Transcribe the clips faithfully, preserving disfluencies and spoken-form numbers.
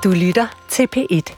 Du lytter til P et.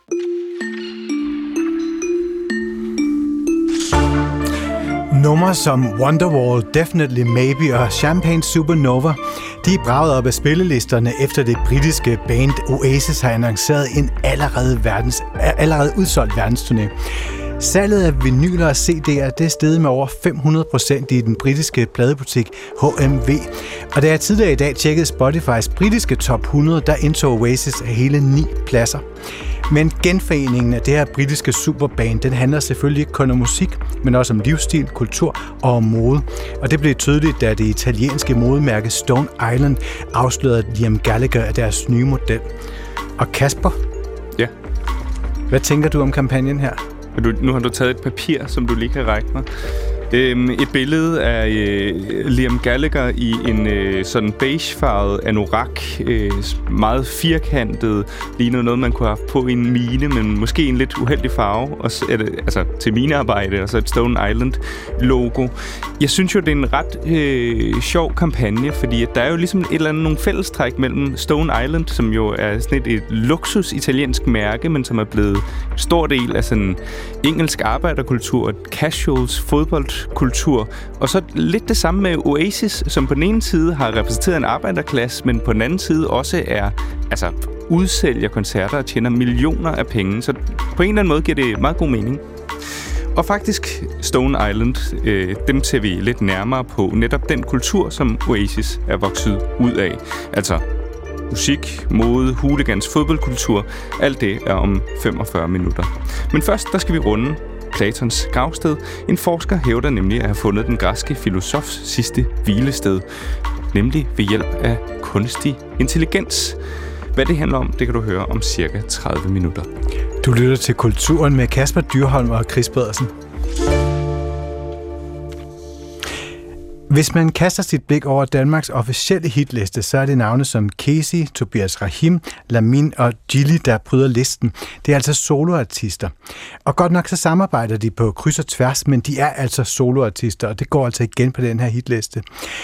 Numre som Wonderwall, Definitely Maybe og Champagne Supernova, de er braget op af spillelisterne efter det britiske band Oasis har annonceret en allerede, verdens, allerede udsolgt verdensturné. Salget af vinyler og C D'er det er steget med over fem hundrede procent i den britiske pladebutik H M V. Og da jeg tidligere i dag tjekkede Spotifys britiske top hundrede, der indtog Oasis af hele ni pladser. Men genforeningen af det her britiske superband, den handler selvfølgelig ikke kun om musik, men også om livsstil, kultur og om mode. Og det blev tydeligt, da det italienske modemærke Stone Island afslørede Liam Gallagher af deres nye model. Og Kasper? Ja? Hvad tænker du om kampagnen her? Du, nu har du taget et papir, som du lige kan række mig. Øhm, et billede af øh, Liam Gallagher i en øh, sådan beigefarvet anorak, øh, meget firkantet, ligner noget, man kunne have haft på i en mine, men måske en lidt uheldig farve, og så er det, altså til minearbejde, og så et Stone Island-logo. Jeg synes jo, det er en ret øh, sjov kampagne, fordi at der er jo ligesom et eller andet nogle fællestræk mellem Stone Island, som jo er sådan et, et luksus italiensk mærke, men som er blevet en stor del af sådan engelsk arbejderkultur, casuals, fodbold, kultur. Og så lidt det samme med Oasis, som på den ene side har repræsenteret en arbejderklasse, men på den anden side også er altså udsælger koncerter og tjener millioner af penge. Så på en eller anden måde giver det meget god mening. Og faktisk Stone Island, øh, dem ser vi lidt nærmere på netop den kultur, som Oasis er vokset ud af. Altså musik, mode, hooligans, fodboldkultur. Alt det er om femogfyrre minutter. Men først, der skal vi runde Platons gravsted. En forsker hævder nemlig at have fundet den græske filosofs sidste hvilested, nemlig ved hjælp af kunstig intelligens. Hvad det handler om, det kan du høre om cirka tredive minutter. Du lytter til Kulturen med Kasper Dyrholm og Chris Pedersen. Hvis man kaster sit blik over Danmarks officielle hitliste, så er det navne som Casey, Tobias Rahim, Lamin og Gilly, der bryder listen. Det er altså soloartister. Og godt nok så samarbejder de på kryds og tværs, men de er altså soloartister, og det går altså igen på den her hitliste.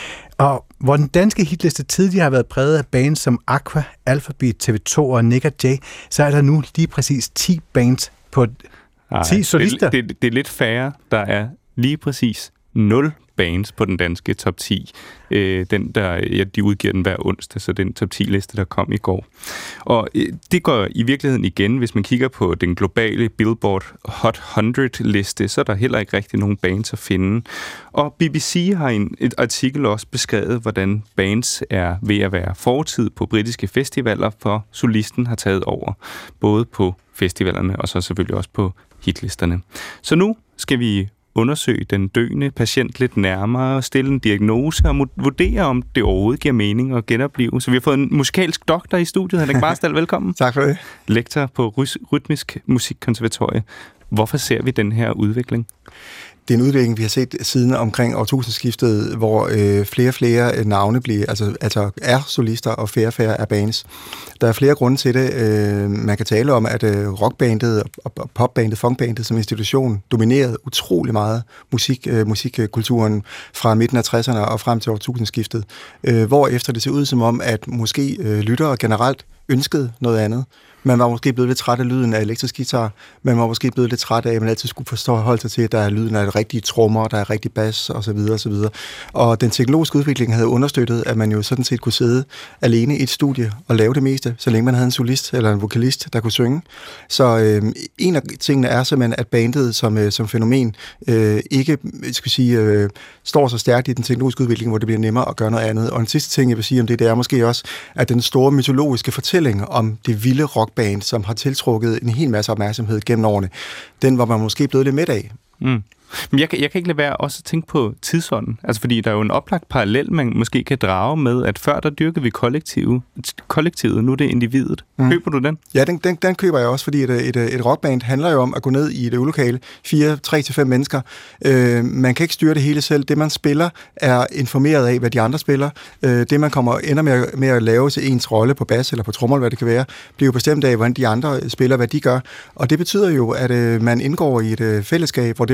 Og hvor den danske hitliste tidligere har været præget af bands som Aqua, Alphabet, T V to og Nick og Jay, så er der nu lige præcis ti bands på ti solister. Det, det, det er lidt færre, der er lige præcis nul bands på den danske top ti. Øh, den, der, ja, de udgiver den hver onsdag, så den top ti-liste, der kom i går. Og øh, det går i virkeligheden igen, hvis man kigger på den globale Billboard Hot hundrede-liste, så er der heller ikke rigtig nogen bands at finde. Og B B C har i et artikel også beskrevet, hvordan bands er ved at være fortid på britiske festivaler, for solisten har taget over, både på festivalerne og så selvfølgelig også på hitlisterne. Så nu skal vi undersøge den døende patient lidt nærmere, stille en diagnose og vurdere, om det overhovedet giver mening at genopleve. Så vi har fået en musikalsk doktor i studiet. Henrik Marstal, velkommen. Tak for det. Lektor på Rytmisk Musikkonservatorie. Hvorfor ser vi den her udvikling? Det er en udvikling, vi har set siden omkring årtusindskiftet, hvor øh, flere og flere navne bliver, altså, altså er solister, og færre og færre er bands. Der er flere grunde til det. Øh, man kan tale om, at øh, rockbandet og popbandet, funkbandet som institution dominerede utrolig meget musik, øh, musikkulturen fra midten af tresserne og frem til årtusindskiftet. Øh, hvor efter det ser ud som om, at måske øh, lyttere generelt ønskede noget andet. Man var måske blevet lidt træt af lyden af elektrisk guitar. Man var måske blevet lidt træt af, at man altid skulle forstå holde sig til, at der er lyden af rigtige trommer, der er rigtig bas osv. osv. Og den teknologiske udvikling havde understøttet, at man jo sådan set kunne sidde alene i et studie og lave det meste, så længe man havde en solist eller en vokalist, der kunne synge. Så øh, en af tingene er simpelthen, at bandet som, øh, som fænomen øh, ikke skal sige, øh, står så stærkt i den teknologiske udvikling, hvor det bliver nemmere at gøre noget andet. Og en sidste ting, jeg vil sige om det, det er måske også, at den store mytologiske fortælling om det vilde rockband, som har tiltrukket en hel masse opmærksomhed gennem årene, den var man måske blevet lidt midt af. Mm. Men jeg, jeg kan ikke lade være også at tænke på tidsånden. Altså fordi der er jo en oplagt parallel, man måske kan drage med, at før der dyrkede vi kollektivet, kollektivet nu er det individet. Mm. Køber du den? Ja, den, den, den køber jeg også, fordi et, et, et rockband handler jo om at gå ned i et øvelokale, fire, tre til fem mennesker. Øh, man kan ikke styre det hele selv. Det man spiller er informeret af, hvad de andre spiller. Øh, det man kommer ender med at, med at lave til ens rolle på bas eller på trommer, hvad det kan være, bliver jo bestemt af, hvordan de andre spiller, hvad de gør. Og det betyder jo, at øh, man indgår i et øh, fællesskab, hvor det man måske laver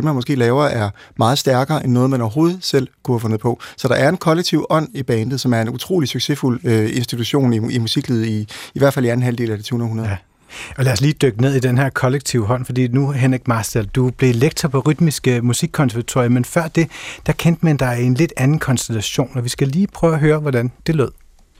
laver, er meget stærkere end noget, man overhovedet selv kunne have fundet på. Så der er en kollektiv ånd i bandet, som er en utrolig succesfuld øh, institution i, i musiklivet, i, i hvert fald i anden halvdel af det tyvende århundrede. Ja. Og lad os lige dykke ned i den her kollektive hånd, fordi nu, Henrik Marstal, du blev lektor på Rytmiske Musikkonservatorium, men før det, der kendte man dig i en lidt anden konstellation, og vi skal lige prøve at høre, hvordan det lød.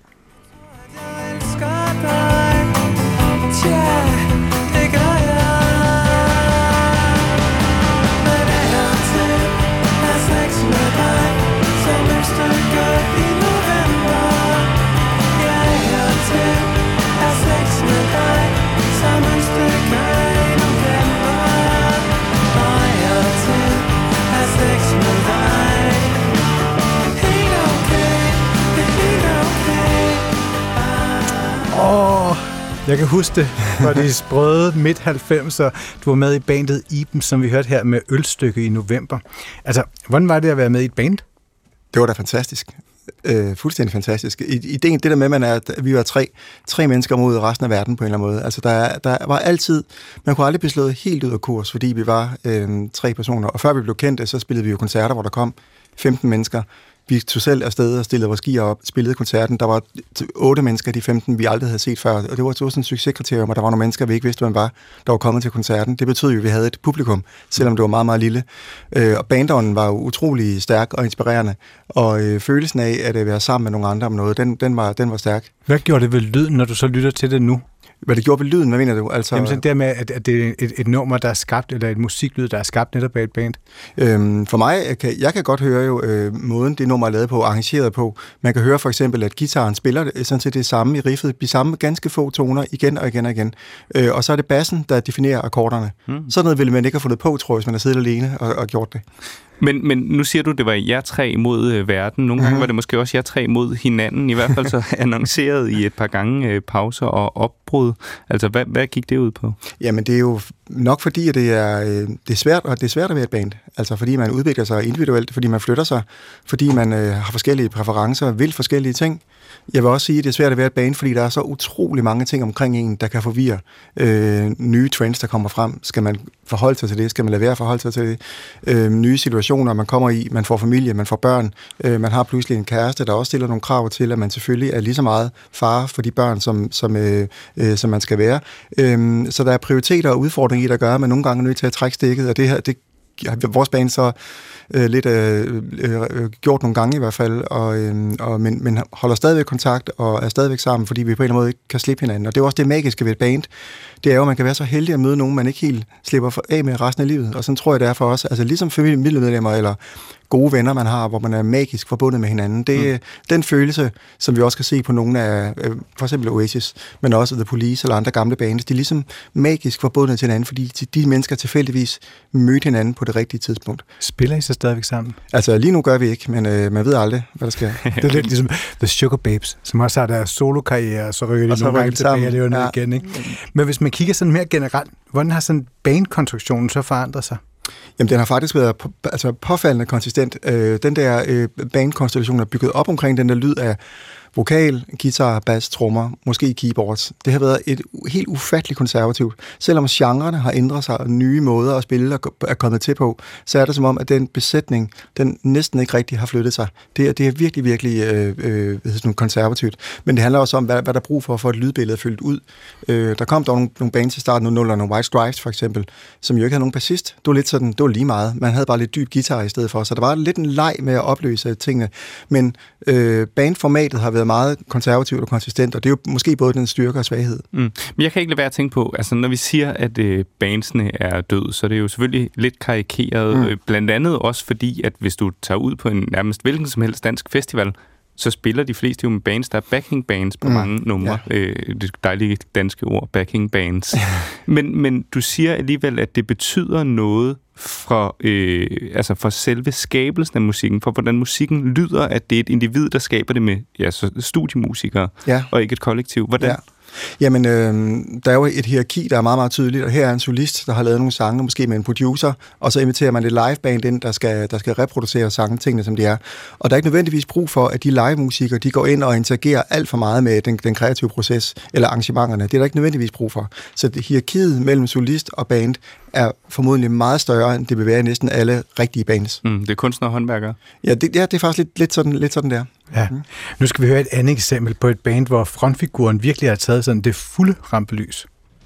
Jeg kan huske det fra de sprøde midt halvfemser. Du var med i bandet Iben, som vi hørte her med Ølstykke i november. Altså, hvordan var det at være med i et band? Det var da fantastisk. Øh, fuldstændig fantastisk. Ideen, det der med, man er, at vi var tre, tre mennesker mod resten af verden på en eller anden måde. Altså, der, der var altid, man kunne aldrig blive slået helt ud af kurs, fordi vi var øh, tre personer. Og før vi blev kendte, så spillede vi jo koncerter, hvor der kom femten mennesker. Vi tog selv afsted og stillede vores gear op, spillede koncerten. Der var otte mennesker, de femten, vi aldrig havde set før. Og det var sådan en succeskriterium, og der var nogle mennesker, vi ikke vidste, hvem var, der var kommet til koncerten. Det betød jo, at vi havde et publikum, selvom det var meget, meget lille. Og bandånden var jo utrolig stærk og inspirerende. Og øh, følelsen af at være sammen med nogle andre om noget, den, den, var, den var stærk. Hvad gjorde det ved lyden, når du så lytter til det nu? Hvad det gjorde ved lyden, hvad mener du? Altså, Jamen sådan der med, at, at det er et, et nummer, der er skabt, eller et musiklyd, der er skabt netop af et band? Øhm, for mig, jeg kan, jeg kan godt høre jo øh, måden, det nummer er lavet på, arrangeret på. Man kan høre for eksempel, at guitaren spiller sådan set det samme i riffet, de samme ganske få toner igen og igen og igen. Øh, og så er det bassen, der definerer akkorderne. Hmm. Sådan noget ville man ikke have fundet på, tror jeg, hvis man har siddet alene og, og gjort det. Men, men nu siger du, det var jer tre mod øh, verden. Nogle gange mm-hmm. var det måske også jer tre mod hinanden. I hvert fald så annonceret i et par gange øh, pauser og opbrud. Altså, hvad, hvad gik det ud på? Jamen, det er jo nok fordi, at det er, øh, det er svært, og det er svært at være et band. Altså, fordi man udvikler sig individuelt, fordi man flytter sig, fordi man øh, har forskellige præferencer, vil forskellige ting. Jeg vil også sige, at det er svært at være et band, fordi der er så utrolig mange ting omkring en, der kan forvirre. Øh, nye trends, der kommer frem. Skal man forholde sig til det? Skal man lade være at forholde sig til det? Øh, nye situationer, man kommer i. Man får familie, man får børn. Øh, man har pludselig en kæreste, der også stiller nogle krav til, at man selvfølgelig er lige så meget far for de børn, som, som, øh, øh, som man skal være. Øh, så der er prioriteter og udfordringer i, der gør, at man nogle gange er nødt til at trække stikket, og det her, det vores band så øh, lidt øh, øh, gjort nogle gange i hvert fald, og, øh, og, men, men holder stadigvæk kontakt og er stadigvæk sammen, fordi vi på en eller anden måde ikke kan slippe hinanden. Og det er også det magiske ved et band. Det er jo, at man kan være så heldig at møde nogen, man ikke helt slipper af med resten af livet. Og sådan tror jeg, det er for os. Altså ligesom familiemedlemmer eller gode venner, man har, hvor man er magisk forbundet med hinanden. Det er mm. den følelse, som vi også kan se på nogle af, for eksempel Oasis, men også The Police eller andre gamle bands. De er ligesom magisk forbundet til hinanden, fordi de mennesker tilfældigvis mødte hinanden på det rigtige tidspunkt. Spiller I så stadigvæk sammen? Altså lige nu gør vi ikke, men øh, man ved aldrig, hvad der sker. Det er lidt ligesom The Sugar Babes, som også har deres solokarriere, så ryger de så nogle gange tilbage og lever ned ja. igen. Ikke? Men hvis man kigger sådan mere generelt, hvordan har sådan bandkonstruktionen så forandret sig? Jamen, den har faktisk været på, altså påfaldende konsistent. Øh, den der øh, bandkonstellation er bygget op omkring den der lyd af vokal, guitar, bass, trommer, måske keyboards. Det har været et helt ufatteligt konservativt. Selvom genrerne har ændret sig, og nye måder at spille er kommet til på, så er det som om, at den besætning, den næsten ikke rigtig har flyttet sig. Det er, det er virkelig, virkelig øh, øh, sådan konservativt. Men det handler også om, hvad, hvad der er brug for at få et lydbillede fyldt ud. Øh, der kom dog nogle, nogle bands i starten, nogle nullerne, White Stripes for eksempel, som jo ikke havde nogen bassist. Det var lidt sådan, det var lige meget. Man havde bare lidt dyb guitar i stedet for, så der var lidt en leg med at opløse tingene. Men øh, bandformatet har været meget konservativt og konsistent, og det er jo måske både den styrke og svaghed. Mm. Men jeg kan ikke lade være at tænke på, altså når vi siger, at øh, bandsene er død, så det er jo selvfølgelig lidt karikeret, mm. øh, blandt andet også fordi, at hvis du tager ud på en nærmest hvilken som helst dansk festival, så spiller de fleste jo med bands, der er backing bands på mm. mange numre. Ja. Øh, det dejlige danske ord, backing bands. men, men du siger alligevel, at det betyder noget for, øh, altså for selve skabelsen af musikken, for hvordan musikken lyder, at det er et individ, der skaber det med ja, så studiemusikere, ja. og ikke et kollektiv. Hvordan? Ja. Jamen, øh, der er jo et hierarki, der er meget, meget tydeligt, og her er en solist, der har lavet nogle sange, måske med en producer, og så inviterer man et liveband ind, der skal, der skal reproducere sange, tingene som de er. Og der er ikke nødvendigvis brug for, at de live-musikere, de går ind og interagerer alt for meget med den, den kreative proces, eller arrangementerne. Det er der ikke nødvendigvis brug for. Så det, hierarkiet mellem solist og band er formodentlig meget større, end det vil være i næsten alle rigtige bands. Mm, det er kunstner og håndværkere. Ja, det, ja, det er faktisk lidt, lidt, sådan, lidt sådan der. Ja. Mm. Nu skal vi høre et andet eksempel på et band, hvor frontfiguren virkelig har taget sådan det fulde rampelys.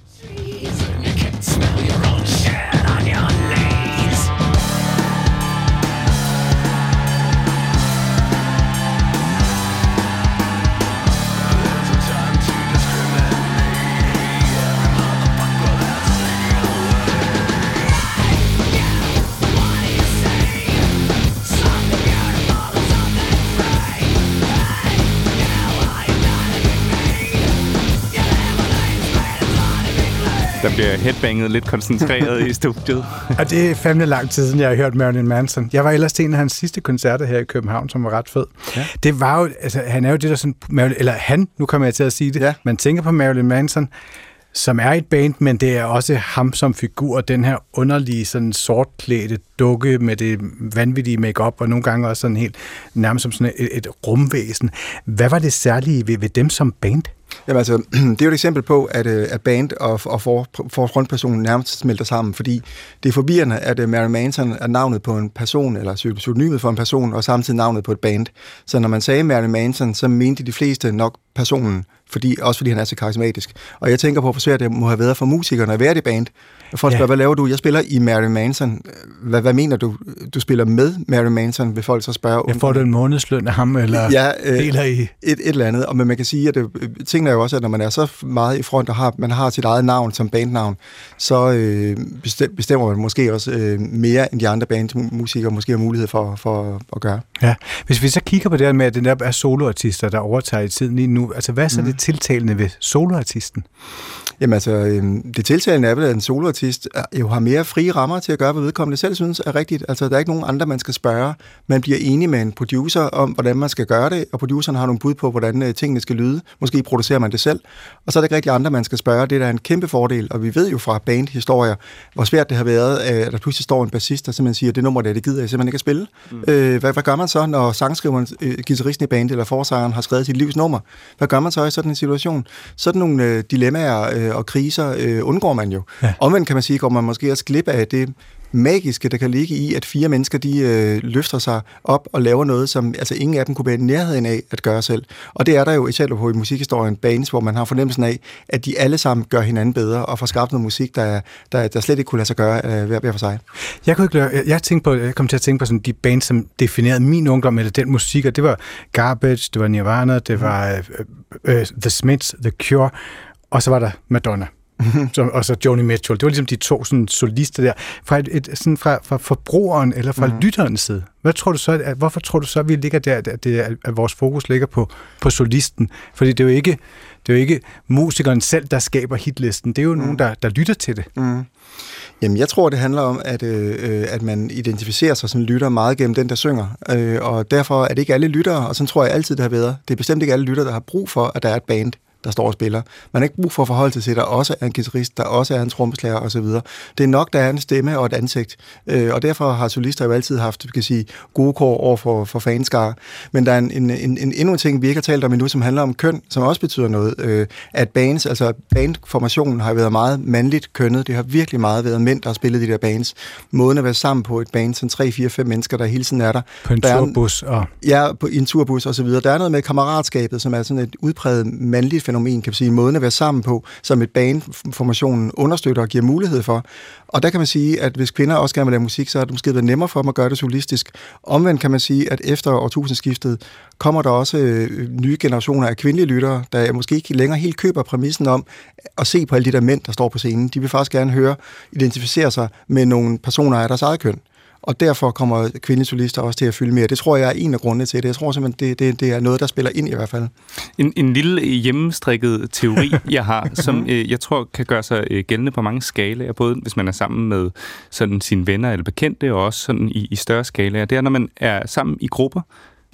Der bliver headbanget lidt koncentreret i studiet. Og det er fandme lang tid siden, jeg har hørt Marilyn Manson. Jeg var ellers til en af hans sidste koncerter her i København, som var ret fed. Ja. Det var jo, altså han er jo det der sådan, eller han, nu kommer jeg til at sige det, ja. Man tænker på Marilyn Manson, som er et band, men det er også ham som figur, den her underlige, sådan sortklædte dukke med det vanvittige make-up, og nogle gange også sådan helt nærmest som sådan et, et rumvæsen. Hvad var det særlige ved, ved dem som band? Jamen altså, det er jo et eksempel på, at, at band og, og for, for frontpersonen nærmest smelter sammen, fordi det er forvirrende, at Marilyn Manson er navnet på en person, eller pseudonymet for en person, og samtidig navnet på et band. Så når man sagde Marilyn Manson, så mente de fleste nok personen, fordi, også fordi han er så karismatisk. Og jeg tænker på, hvor svært det må have været for musikerne at være det band. Folk spørger, ja. Hvad laver du? Jeg spiller i Marilyn Manson. Hvad, hvad mener du? Du spiller med Marilyn Manson, vil folk så spørge. Jeg får du en månedsløn af ham, eller ja, øh, deler i? Et, et eller andet. Og men man kan sige, at det, tingene er jo også, at når man er så meget i front, og har, man har sit eget navn som bandnavn, så øh, bestemmer man måske også øh, mere, end de andre bandmusikere måske har mulighed for, for at gøre. Ja. Hvis vi så kigger på det her med, at det der er soloartister, der overtager i tiden lige nu, altså hvad er så mm. det tiltalende ved soloartisten? Jamen altså, det tiltalende er vel, at en soloartist jo har mere frie rammer til at gøre, hvad vedkommende selv synes er rigtigt. Altså, der er ikke nogen andre, man skal spørge. Man bliver enig med en producer om, hvordan man skal gøre det, og produceren har nogle bud på, hvordan tingene skal lyde. Måske producerer man det selv. Og så er der ikke rigtig andre, man skal spørge. Det er da en kæmpe fordel, og vi ved jo fra bandhistorier, hvor svært det har været, at der pludselig står en bassist, der simpelthen siger, det nummer der, det gider jeg simpelthen ikke at spille. Mm. Øh, hvad, hvad gør man så, når sangskriveren, øh, guitaristen i bandet eller forsangeren har skrevet sit livs nummer? Hvad gør man så i sådan en situation? Sådan nogle øh, dilemmaer øh, og kriser øh, undgår man jo. Ja. Omvendt kan man sige, går man måske også glip af det magiske, der kan ligge i, at fire mennesker, de øh, løfter sig op og laver noget, som altså ingen af dem kunne være i nærheden af at gøre selv. Og det er der jo et på i musikhistorien, bands, hvor man har fornemmelsen af, at de alle sammen gør hinanden bedre og får skabt noget musik, der, der, der slet ikke kunne lade sig gøre øh, hver, hver for sig. Jeg kunne ikke lade, jeg, tænkte på, jeg kom til at tænke på sådan de bands, som definerede min ungdom eller den musik, og det var Garbage, det var Nirvana, det var øh, øh, The Smiths, The Cure, og så var der Madonna. Som, og så Joni Mitchell. Det var ligesom de to sådan, solister der. Fra, et, et, sådan fra, fra forbrugeren eller fra mm. lytterens side. Hvad tror du så, at, hvorfor tror du så, at vi ligger der, at, det, at vores fokus ligger på, på solisten? Fordi det er jo ikke, det er jo ikke musikeren selv, der skaber hitlisten. Det er jo mm. nogen, der, der lytter til det. Mm. Jamen, jeg tror, det handler om, at, øh, at man identificerer sig som lytter meget gennem den, der synger. Øh, og derfor er det ikke alle lyttere, og sådan tror jeg altid, det har været. Det er bestemt ikke alle lyttere, der har brug for, at der er et band, der står og spiller. Man har ikke brug for at forholde sig til, at der også er en guitarist, der også er en trommeslager osv. Det er nok, der er en stemme og et ansigt. Øh, og derfor har solister jo altid haft, kan sige, gode kår over for, for fanskare. Men der er en, en, en, en endnu en ting, vi ikke har talt om endnu, som handler om køn, som også betyder noget. Øh, at bands, altså bandformationen har været meget mandligt kønnet. Det har virkelig meget været mænd, der har spillet de der bands. Måden at være sammen på et band, sådan tre, fire, fem mennesker, der hele tiden er der. På en der turbus. Og... Ja, på en turbus og så videre. Der er noget med kammeratskabet, som er sådan et udpræget mandligt fænomen, kan man sige, måden at være sammen på, som et bandformationen understøtter og giver mulighed for. Og der kan man sige, at hvis kvinder også gerne vil lave musik, så er det måske været nemmere for dem at gøre det solistisk. Omvendt kan man sige, at efter årtusindskiftet kommer der også øh, nye generationer af kvindelige lyttere, der måske ikke længere helt køber præmissen om at se på alle de der mænd, der står på scenen. De vil faktisk gerne høre, identificere sig med nogle personer af deres eget køn. Og derfor kommer kvindelige solister også til at fylde mere. Det tror jeg er en af grundene til det. Jeg tror simpelthen, det, det, det er noget, der spiller ind i hvert fald. En, en lille hjemmestrikket teori, jeg har, som øh, jeg tror kan gøre sig øh, gældende på mange skalaer, både hvis man er sammen med sådan sine venner eller bekendte, og også sådan i, i større skalaer. Det er, når man er sammen i grupper,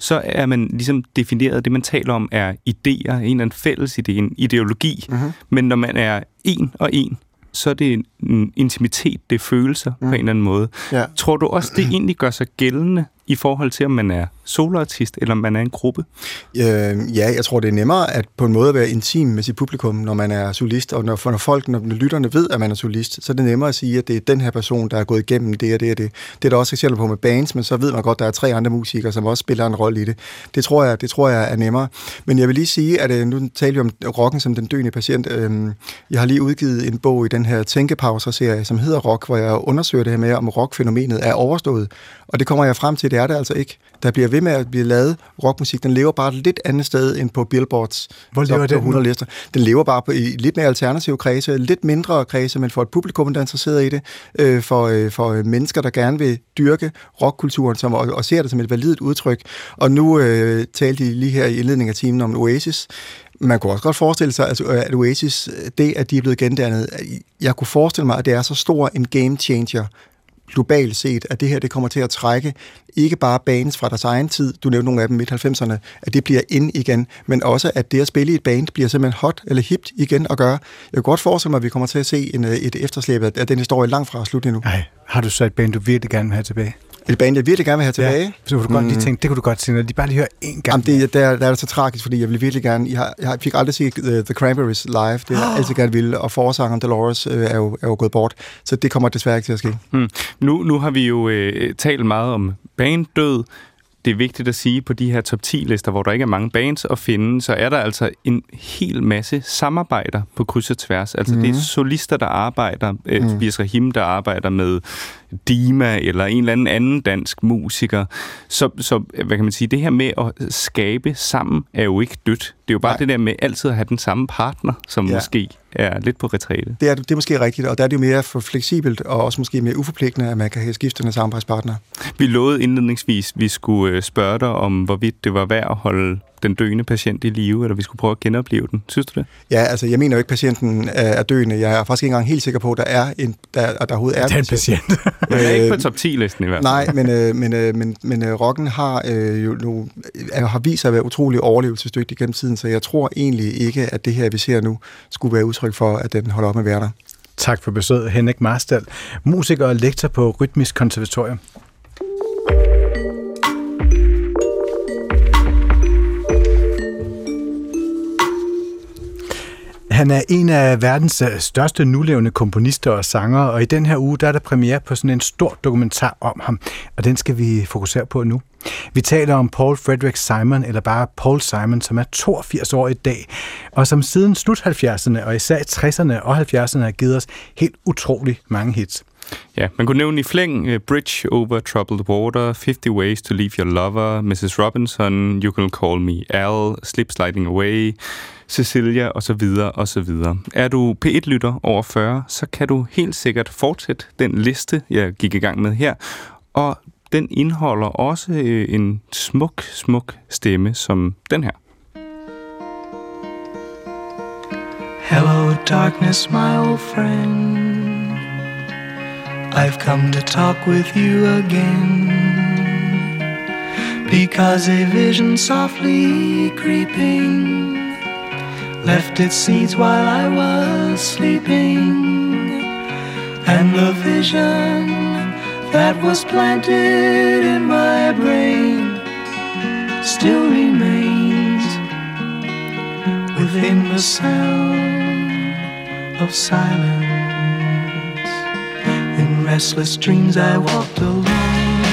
så er man ligesom defineret, det man taler om er idéer, en eller anden fælles idé, en ideologi. Mm-hmm. Men når man er en og en, så er det en intimitet, det er følelser mm. på en eller anden måde. Ja. Tror du også, det egentlig gør sig gældende i forhold til, om man er soloartist, eller om man er en gruppe? Øh, ja, jeg tror, det er nemmere at på en måde at være intim med sit publikum, når man er solist, og når, når folk, når lytterne ved, at man er solist, så er det nemmere at sige, at det er den her person, der er gået igennem det og det og det. Det er der også eksempler på med bands, men så ved man godt, at der er tre andre musikere, som også spiller en rolle i det. Det tror jeg, det tror jeg er nemmere. Men jeg vil lige sige, at nu taler vi om rocken som den døende patient. Jeg har lige udgivet en bog i den her Tænkepauser-serie, som hedder Rock, hvor jeg undersøger det her med, om rockfænomenet er overstået. Og det kommer jeg frem til, det er det altså ikke. Der bliver ved med at blive lavet rockmusik. Den lever bare et lidt andet sted end på Billboards. Hvor lever den hundrede lister. Den lever bare på i lidt mere alternative kredse, lidt mindre kredse, men for et publikum, der er interesseret i det, øh, for, øh, for mennesker, der gerne vil dyrke rockkulturen som, og, og ser det som et validt udtryk. Og nu øh, talte de lige her i indledningen af timen om Oasis. Man kunne også godt forestille sig, at Oasis, det at de er blevet gendannet, jeg kunne forestille mig, at det er så stor en game changer globalt set, at det her det kommer til at trække ikke bare bands fra deres egen tid, du nævnte nogle af dem midt halvfemserne, at det bliver ind igen, men også at det at spille i et band bliver simpelthen hot eller hipt igen at gøre. Jeg kan godt forestille mig, at vi kommer til at se en, et efterslæb af den historie langt fra slut endnu. Nej, har du så et band, du virkelig gerne vil have tilbage? Et band, jeg virkelig gerne vil have tilbage. Ja, så kunne du godt mm. lige tænke, det kunne du godt tænke, når de bare lige hører én gang. Jamen, det, der, der er det så tragisk, fordi jeg vil virkelig gerne, jeg, har, jeg fik aldrig set The, The Cranberries live, det har jeg altid gerne ville, og forsangeren Dolores øh, er, jo, er jo gået bort, så det kommer desværre ikke til at ske. Mm. Nu, nu har vi jo øh, talt meget om banddød. Det er vigtigt at sige, på de her top ti-lister, hvor der ikke er mange bands at finde, så er der altså en hel masse samarbejder på kryds og tværs. Altså mm. det er solister, der arbejder, øh, mm. Tobias Rahim, der arbejder med Dima eller en eller anden anden dansk musiker. Så, så hvad kan man sige, det her med at skabe sammen er jo ikke dødt. Det er jo bare Nej. det der med altid at have den samme partner, som ja. måske er lidt på retræte. Det er, det er måske rigtigt, og der er det jo mere for fleksibelt og også måske mere uforpligtende, at man kan have skiftende samarbejdspartnere. Vi lovede indledningsvis, at vi skulle spørge dig om, hvorvidt det var værd at holde den døende patient i live, eller vi skulle prøve at genopleve den. Synes du det? Ja, altså jeg mener jo ikke, at patienten er døende. Jeg er faktisk ikke engang helt sikker på, at der er en, der, der overhovedet er, er en patient. Man er ikke på top ti-listen i hvert fald. Nej, men, øh, men, øh, men, men øh, rocken har øh, jo nu, øh, har vist sig at være utrolig overlevelsesdygtig gennem tiden, så jeg tror egentlig ikke, at det her, vi ser nu, skulle være udtryk for, at den holder op med at være der. Tak for besøget, Henrik Marstal, musiker og lektor på Rytmisk Konservatorium. Han er en af verdens største nulevende komponister og sangere, og i den her uge der er der premiere på sådan en stor dokumentar om ham, og den skal vi fokusere på nu. Vi taler om Paul Frederick Simon, eller bare Paul Simon, som er toogfirs år i dag, og som siden slut halvfjerdserne og især i tresserne og halvfjerdserne har givet os helt utrolig mange hits. Ja, man kunne nævne i flæng uh, Bridge Over Troubled Water, fifty Ways to Leave Your Lover, missus Robinson, You Can Call Me Al, Slip Sliding Away, Cecilia osv. osv. Er du P et-lytter over fyrre, så kan du helt sikkert fortsætte den liste, jeg gik i gang med her, og den indeholder også øh, en smuk, smuk stemme som den her. Hello darkness, my old friend. I've come to talk with you again, because a vision softly creeping left its seeds while I was sleeping, and the vision that was planted in my brain still remains within the sound of silence. In restless dreams I walked alone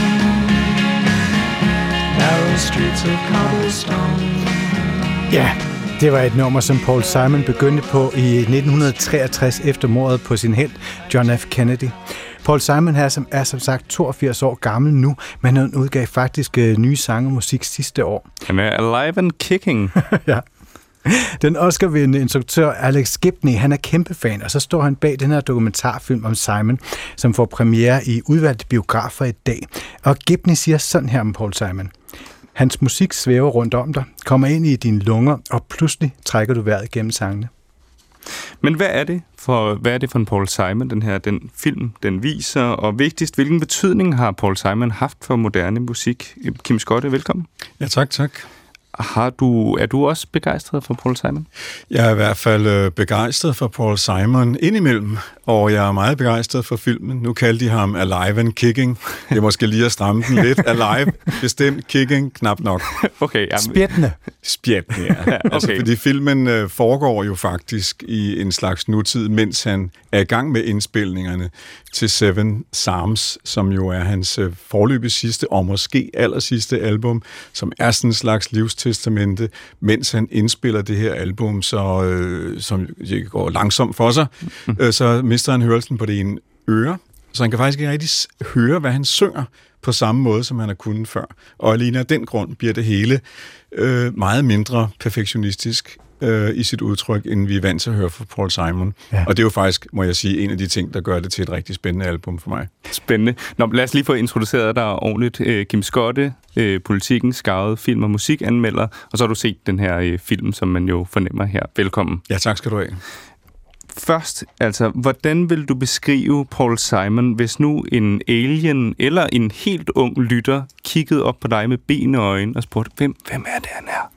narrow streets of cobblestone. Ja, det var et nummer, som Paul Simon begyndte på i nitten treogtres efter mordet på sin helt John F. Kennedy. Paul Simon er som, er som sagt toogfirs år gammel nu, men han udgav faktisk uh, nye sange og musik sidste år. Han er alive and kicking. Ja. Den Oscar-vindende instruktør Alex Gibney, han er kæmpe fan, og så står han bag den her dokumentarfilm om Simon, som får premiere i udvalgte biografer i dag. Og Gibney siger sådan her om Paul Simon: hans musik svæver rundt om dig, kommer ind i dine lunger, og pludselig trækker du vejret gennem sangene. Men hvad er det for, hvad er det for en Paul Simon, den her den film, den viser? Og vigtigst, hvilken betydning har Paul Simon haft for moderne musik? Kim Skotte, velkommen. Ja, tak, tak. Har du, er du også begejstret for Paul Simon? Jeg er i hvert fald øh, begejstret for Paul Simon indimellem, og jeg er meget begejstret for filmen. Nu kaldte de ham Alive and Kicking. Det er måske lige at stramme den lidt. Alive, bestemt, kicking, knap nok. Okay, jamen. Spjættende. Spjættende, ja. ja okay. Altså, fordi filmen øh, foregår jo faktisk i en slags nutid, mens han er i gang med indspilningerne til Seven Psalms, som jo er hans øh, forløbige sidste, og måske aller sidste album, som er sådan en slags livstestamente, mens han indspiller det her album, så, øh, som går langsomt for sig, mm. øh, så mister han hørelsen på det ene øre, så han kan faktisk ikke rigtig høre, hvad han synger på samme måde, som han har kunnet før. Og alene af den grund bliver det hele øh, meget mindre perfektionistisk øh, i sit udtryk, end vi er vant til at høre fra Paul Simon. Ja. Og det er jo faktisk, må jeg sige, en af de ting, der gør det til et rigtig spændende album for mig. Spændende. Nå, lad os lige få introduceret dig ordentligt. Øh, Kim Skotte, øh, Politikken, Skarvet, film- og musikanmelder, og så har du set den her øh, film, som man jo fornemmer her. Velkommen. Ja, tak skal du have. Først, altså, hvordan vil du beskrive Paul Simon, hvis nu en alien eller en helt ung lytter kiggede op på dig med ben og øjne og spurgte, hvem, hvem er det, han er?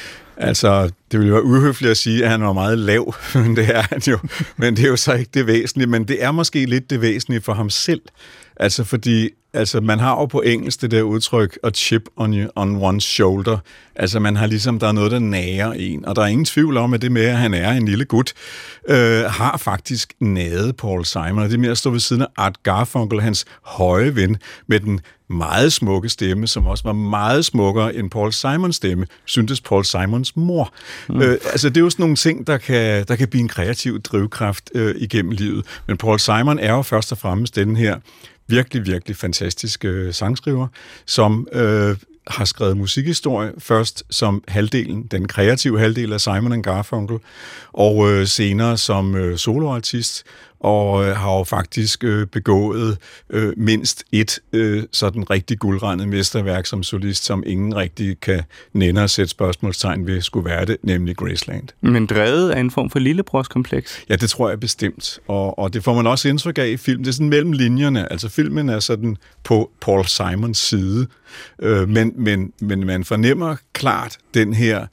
Altså, det ville være uhøfligt at sige, at han var meget lav, men det er han jo. Men det er jo så ikke det væsentlige, men det er måske lidt det væsentlige for ham selv. Altså, fordi altså, man har jo på engelsk det der udtryk, a chip on, you, on one's shoulder. Altså, man har ligesom, der er noget, der nager en. Og der er ingen tvivl om, at det med, at han er en lille gut, øh, har faktisk naget Paul Simon. Og det med at stå ved siden af Art Garfunkel, hans høje ven, med den meget smukke stemme, som også var meget smukkere end Paul Simons stemme, syntes Paul Simons mor. Mm. Øh, altså, det er jo sådan nogle ting, der kan, der kan blive en kreativ drivkraft øh, igennem livet. Men Paul Simon er jo først og fremmest den her virkelig, virkelig fantastiske øh, sangskriver, som øh, har skrevet musikhistorie først som halvdelen, den kreative halvdel af Simon and Garfunkel, og øh, senere som øh, soloartist, og øh, har jo faktisk øh, begået øh, mindst et øh, sådan rigtig guldrandet mesterværk som solist, som ingen rigtig kan nænde at sætte spørgsmålstegn ved skulle være det, nemlig Graceland. Men drevet af en form for lillebrorskompleks? Ja, det tror jeg bestemt, og, og det får man også indtryk af i film. Det er sådan mellem linjerne, altså filmen er sådan på Paul Simons side, øh, men, men, men man fornemmer klart den her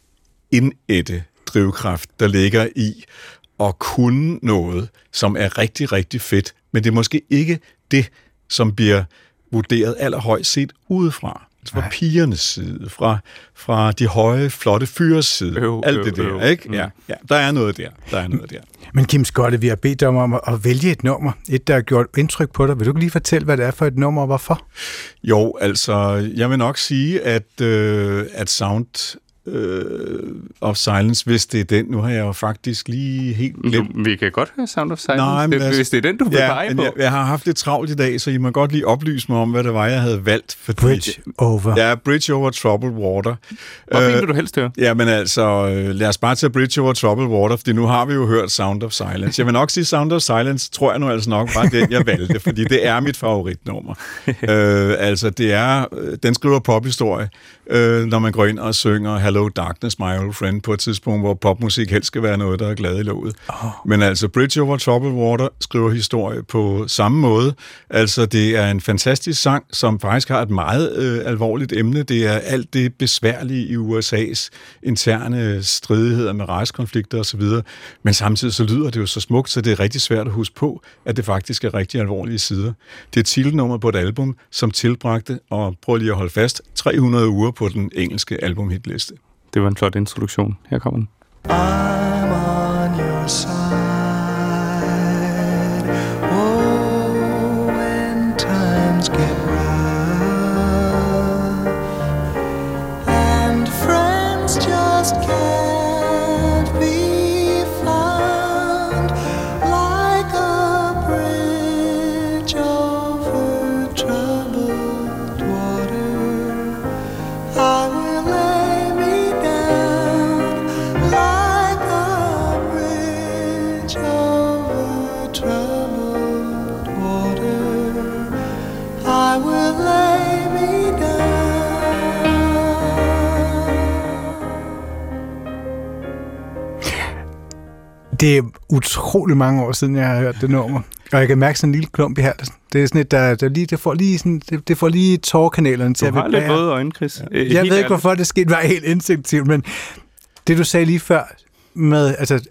indædte drivkraft, der ligger i at kunne noget, som er rigtig, rigtig fedt, men det er måske ikke det, som bliver vurderet allerhøjst set udefra. Fra pigernes side, fra, fra de høje, flotte fyres side. Øv, alt det øv, der, ikke? Mm. Ja, ja, der er noget der. Der er noget der. Men Kim Skotte, vi har bedt dig om at, at vælge et nummer. Et, der har gjort indtryk på dig. Vil du lige fortælle, hvad det er for et nummer, og hvorfor? Jo, altså, jeg vil nok sige, at, øh, at Sound of Silence, hvis det er den. Nu har jeg jo faktisk lige helt glemt. Du, vi kan godt høre Sound of Silence, Nej, men det, altså, hvis det er den, du vil ja, pege på. Jeg, jeg har haft lidt travlt i dag, så I må godt lige oplyse mig om, hvad det var, jeg havde valgt. Fordi, Bridge Over. Ja, Bridge Over Troubled Water. Hvor fint vil du helst høre? Ja, men altså, lad os bare tage Bridge Over Troubled Water, fordi nu har vi jo hørt Sound of Silence. Jeg vil nok sige Sound of Silence, tror jeg nu altså nok var den, jeg valgte, fordi det er mit favoritnummer. øh, altså, det er, den skriver pophistorie, øh, når man går ind og synger Hello Darkness, My Old Friend på et tidspunkt, hvor popmusik helst skal være noget, der er glad i låget. Oh. Men altså, Bridge Over Troubled Water skriver historie på samme måde. Altså, det er en fantastisk sang, som faktisk har et meget øh, alvorligt emne. Det er alt det besværlige i U S A's interne stridigheder med racekonflikter osv. Men samtidig så lyder det jo så smukt, så det er rigtig svært at huske på, at det faktisk er rigtig alvorlige sider. Det er titelnummer på et album, som tilbragte, og prøv lige at holde fast, tre hundrede uger på den engelske albumhitliste. Det var en flot introduktion. Her kommer den. I'm on your side. Oh, when times get rough and friends just can't be found, like a bridge over troubled water, I will lay me down like Det er utrolig mange år siden, jeg har hørt det nummer. Og jeg kan mærke sådan en lille klump i halsen. Det er sådan et, der, der lige, det får lige sådan, det, det får lige tårerkanalerne til at vibrere. Du har lidt våde øjne, Chris. Ja. Jeg ved ikke, hvorfor det skete, var helt instinktivt, men det, du sagde lige før, med, altså,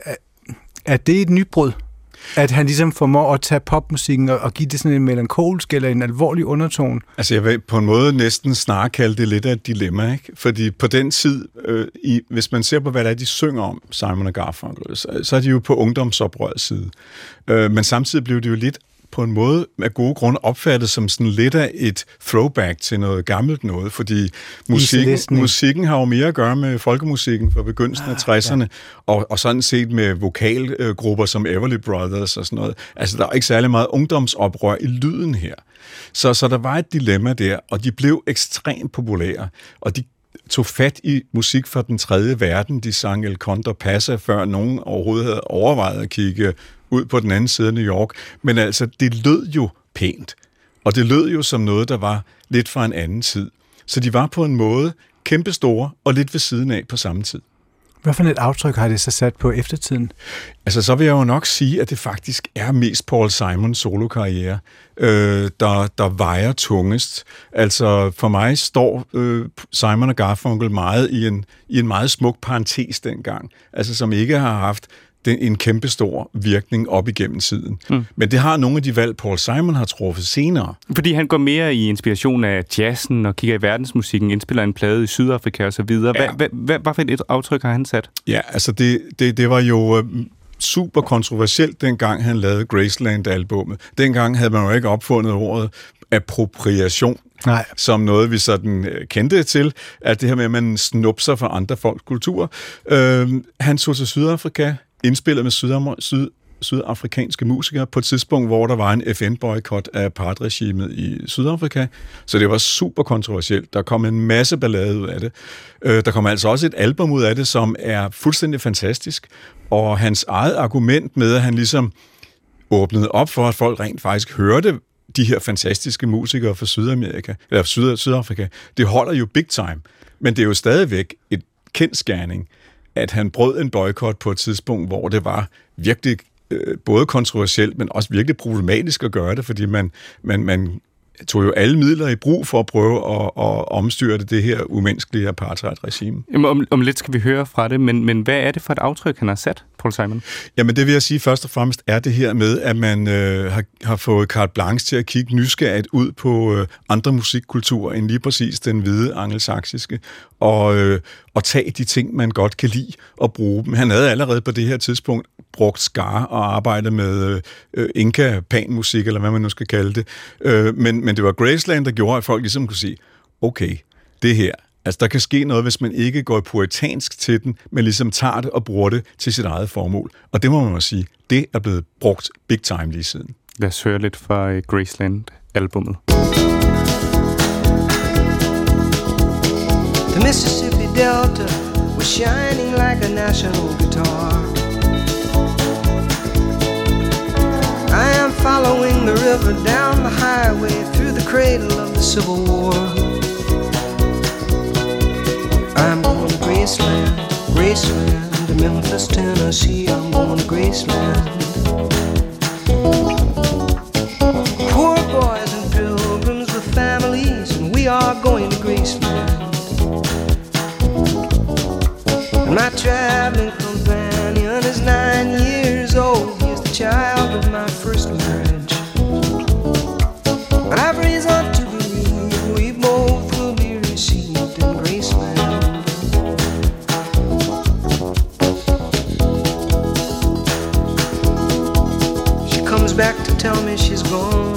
er det et nybrud? At han ligesom formår at tage popmusikken og, og give det sådan en melankolsk eller en alvorlig undertone? Altså jeg vil på en måde næsten snarere kalde det lidt af et dilemma, ikke? Fordi på den tid, øh, i, hvis man ser på, hvad det er, de synger om, Simon og Garfunkel, så, så er de jo på ungdomsoprørets side. Øh, men samtidig blev det jo lidt på en måde af gode grunde opfattet som sådan lidt af et throwback til noget gammelt noget, fordi musikken, musikken har jo mere at gøre med folkemusikken fra begyndelsen ah, af tresserne, ja. og, og sådan set med vokalgrupper som Everly Brothers og sådan noget. Altså, der er ikke særlig meget ungdomsoprør i lyden her. Så, så der var et dilemma der, og de blev ekstremt populære, og de tog fat i musik fra den tredje verden. De sang El Condor Pasa, før nogen overhovedet havde overvejet at kigge ud på den anden side af New York. Men altså, det lød jo pænt. Og det lød jo som noget, der var lidt fra en anden tid. Så de var på en måde kæmpestore og lidt ved siden af på samme tid. Hvad for et aftryk har det så sat på eftertiden? Altså, så vil jeg jo nok sige, at det faktisk er mest Paul Simons solokarriere, øh, der, der vejer tungest. Altså, for mig står øh, Simon og Garfunkel meget i en, i en meget smuk parentes dengang. Altså, som ikke har haft det en kæmpestor virkning op igennem tiden. Mm. Men det har nogle af de valg, Paul Simon har truffet senere. Fordi han går mere i inspiration af jazzen og kigger i verdensmusikken, indspiller en plade i Sydafrika og så videre. Hvad, ja. hvad, hvad, hvad for et aftryk har han sat? Ja, altså det, det, det var jo øh, super kontroversielt, dengang han lavede Graceland-albummet. Dengang havde man jo ikke opfundet ordet appropriation. Nej. Som noget, vi sådan øh, kendte til, at det her med, at man snupser fra andre folks kultur. Øh, han tog til Sydafrika, indspillet med sydam- syd- sydafrikanske musikere på et tidspunkt, hvor der var en F N-boykot af apartheidregimet i Sydafrika. Så det var super kontroversielt. Der kom en masse ballade ud af det. Øh, der kom altså også et album ud af det, som er fuldstændig fantastisk. Og hans eget argument med, at han ligesom åbnede op for, at folk rent faktisk hørte de her fantastiske musikere fra Sydamerika, eller Syd- Sydafrika, det holder jo big time. Men det er jo stadigvæk et kendsgerning, at han brød en boykot på et tidspunkt, hvor det var virkelig øh, både kontroversielt, men også virkelig problematisk at gøre det, fordi man, man, man tog jo alle midler i brug for at prøve at, at omstyrte det her umenneskelige apartheid-regime. Om, om lidt skal vi høre fra det, men, men hvad er det for et aftryk, han har sat, Paul Simon? Jamen det vil jeg sige først og fremmest er det her med, at man øh, har, har fået carte blanche til at kigge nysgerrigt ud på øh, andre musikkulturer end lige præcis den hvide angelsaksiske, og, øh, og tage de ting, man godt kan lide og bruge dem. Han havde allerede på det her tidspunkt brugt ska og arbejdet med øh, Inca-panmusik, eller hvad man nu skal kalde det. Øh, men, men det var Graceland, der gjorde, at folk ligesom kunne sige, okay, det her, altså der kan ske noget, hvis man ikke går puritansk til den, men ligesom tager det og bruger det til sit eget formål. Og det må man jo sige, det er blevet brugt big time lige siden. Lad os høre lidt fra uh, Graceland-albummet. The Mississippi Delta was shining like a national guitar. I am following the river down the highway through the cradle of the Civil War. I'm going to Graceland, Graceland, to Memphis, Tennessee. I'm going to Graceland. Poor boys and pilgrims with families, and we are going to Graceland. And my traveling companion is nine years old. He's the child of my first marriage. But I've reason to believe we both will be received in Graceland. She comes back to tell me she's gone,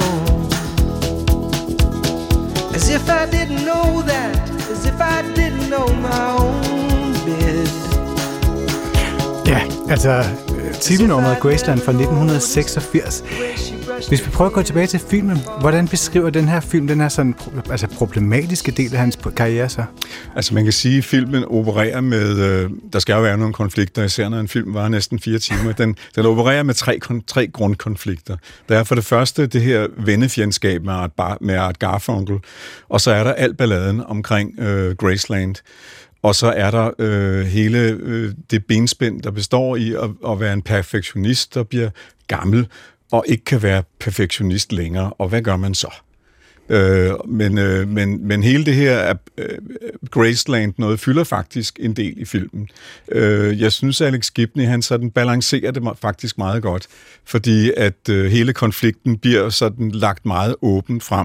as if I didn't know that, as if I didn't know my own bed. Ja, altså titelnummeret Graceland fra nitten seksogfirs. Hvis vi prøver at gå tilbage til filmen, hvordan beskriver den her film, den her sådan, altså problematiske del af hans karriere så? Altså man kan sige, at filmen opererer med, øh, der skal jo være nogle konflikter, især når en film var næsten fire timer. Den, den opererer med tre, tre grundkonflikter. Der er for det første det her vennefjendskab med Art, med Art Garfunkel, og så er der alt balladen omkring øh, Graceland. Og så er der øh, hele øh, det benspænd, der består i at, at være en perfektionist, der bliver gammel og ikke kan være perfektionist længere. Og hvad gør man så? Øh, men, øh, men, men hele det her er, øh, Graceland noget fylder faktisk en del i filmen. Øh, jeg synes, Alex Gibney, han sådan balancerer det faktisk meget godt, fordi at øh, hele konflikten bliver sådan lagt meget åbent frem.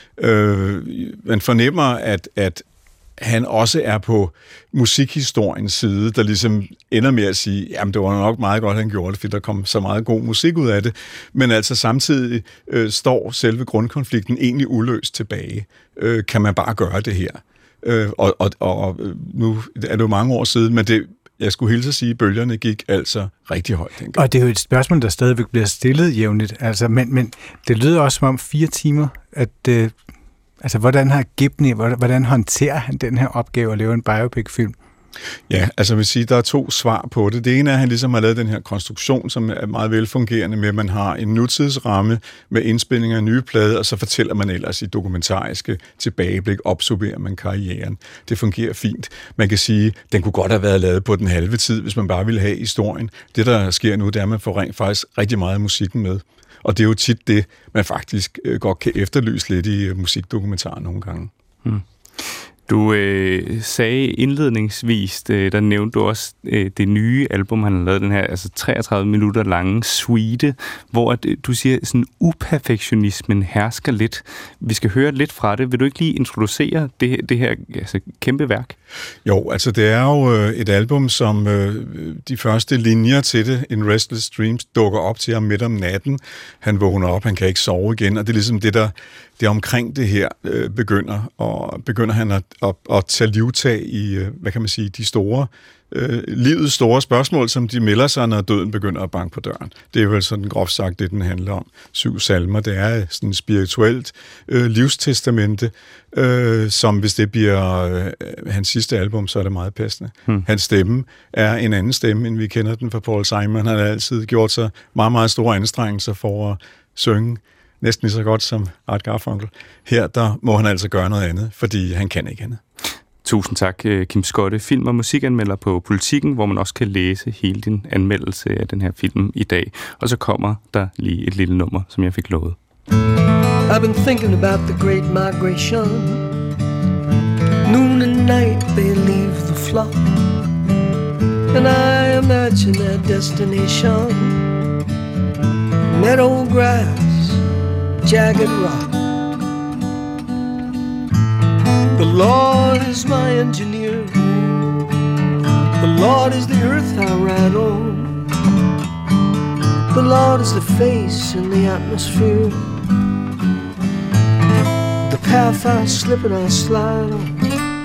Øh, man fornemmer, at, at han også er på musikhistoriens side, der ligesom ender med at sige, jamen det var nok meget godt, han gjorde det, fordi der kom så meget god musik ud af det, men altså samtidig øh, står selve grundkonflikten egentlig uløst tilbage. Øh, kan man bare gøre det her? Øh, og, og, og nu er det jo mange år siden, men det, jeg skulle hilse at sige, at bølgerne gik altså rigtig højt. Og det er jo et spørgsmål, der stadigvæk bliver stillet jævnligt, altså, men, men det lyder også som om fire timer, at øh altså, hvordan har Gibney, hvordan håndterer han den her opgave at lave en biopic-film? Ja, altså jeg vil sige, der er to svar på det. Det ene er, at han ligesom har lavet den her konstruktion, som er meget velfungerende med, at man har en nutidsramme med indspilninger af nye plader, og så fortæller man ellers i dokumentariske tilbageblik, opsummerer man karrieren. Det fungerer fint. Man kan sige, at den kunne godt have været lavet på den halve tid, hvis man bare ville have historien. Det, der sker nu, det er, at man får rent faktisk rigtig meget af musikken med. Og det er jo tit det, man faktisk øh, godt kan efterlyse lidt i øh, musikdokumentarer nogle gange. Hmm. Du øh, sagde indledningsvis, øh, der nævnte du også øh, det nye album, han har lavet, den her altså treogtredive minutter lange suite, hvor at, øh, du siger, sådan uperfektionismen hersker lidt. Vi skal høre lidt fra det. Vil du ikke lige introducere det, det her altså, kæmpe værk? Jo, altså det er jo øh, et album, som øh, de første linjer til det, In Restless Dreams, dukker op til ham midt om natten. Han vågner op, han kan ikke sove igen, og det er ligesom det, der det omkring det her øh, begynder, og begynder han at, at, at tage livtag i, øh, hvad kan man sige, de store, øh, livets store spørgsmål, som de melder sig, når døden begynder at banke på døren. Det er vel sådan groft sagt det, den handler om. Syv salmer, det er sådan et spirituelt øh, livstestamente, øh, som hvis det bliver øh, hans sidste album, så er det meget passende. Hmm. Hans stemme er en anden stemme, end vi kender den fra Paul Simon. Han har altid gjort sig meget, meget store anstrengelser for at synge næsten lige så godt som Art Garfunkel. Her der må han altså gøre noget andet, fordi han kan ikke andet. Tusind tak, Kim Skotte, film- og musikanmelder på Politikken, hvor man også kan læse hele din anmeldelse af den her film i dag. Og så kommer der lige et lille nummer, som jeg fik lovet. I've been thinking about the great migration. Noon and night they leave the flock, and I imagine their destination. Meadow grass, jagged rock. The Lord is my engineer. The Lord is the earth I ride on. The Lord is the face in the atmosphere. The path I slip and I slide on.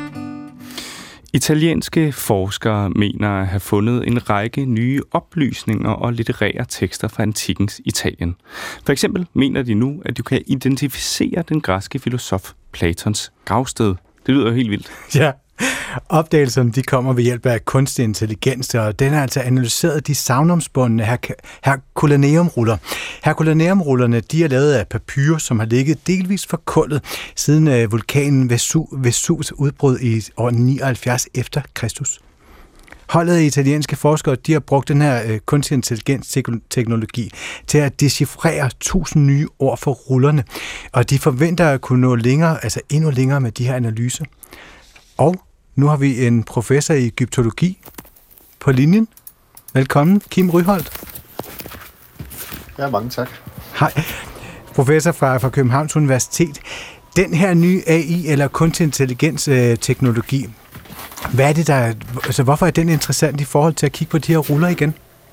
Italienske forskere mener at have fundet en række nye oplysninger og litterære tekster fra antikkens Italien. For eksempel mener de nu, at du kan identificere den græske filosof Platons gravsted. Det lyder jo helt vildt. Ja, opdagelserne de kommer ved hjælp af kunstig intelligens, og den har altså analyseret de savnomsbundne Herculaneum-ruller. Herculaneum-rullerne de er lavet af papyrus, som har ligget delvis forkullet siden vulkanen Vesu- Vesuvs udbrud i år nioghalvfjerds efter Kristus. Holdet af italienske forskere de har brugt den her øh, kunstig intelligens-teknologi til at decifrere tusind nye ord for rullerne, og de forventer at kunne nå længere, altså endnu længere med de her analyser. Og nu har vi en professor i egyptologi på linjen. Velkommen, Kim Ryholt. Ja, mange tak. Hej. Professor fra, fra Københavns Universitet. Den her nye A I, eller kunstig intelligens-teknologi, hvad er det, der, altså hvorfor er den interessant i forhold til at kigge på de her ruller igen?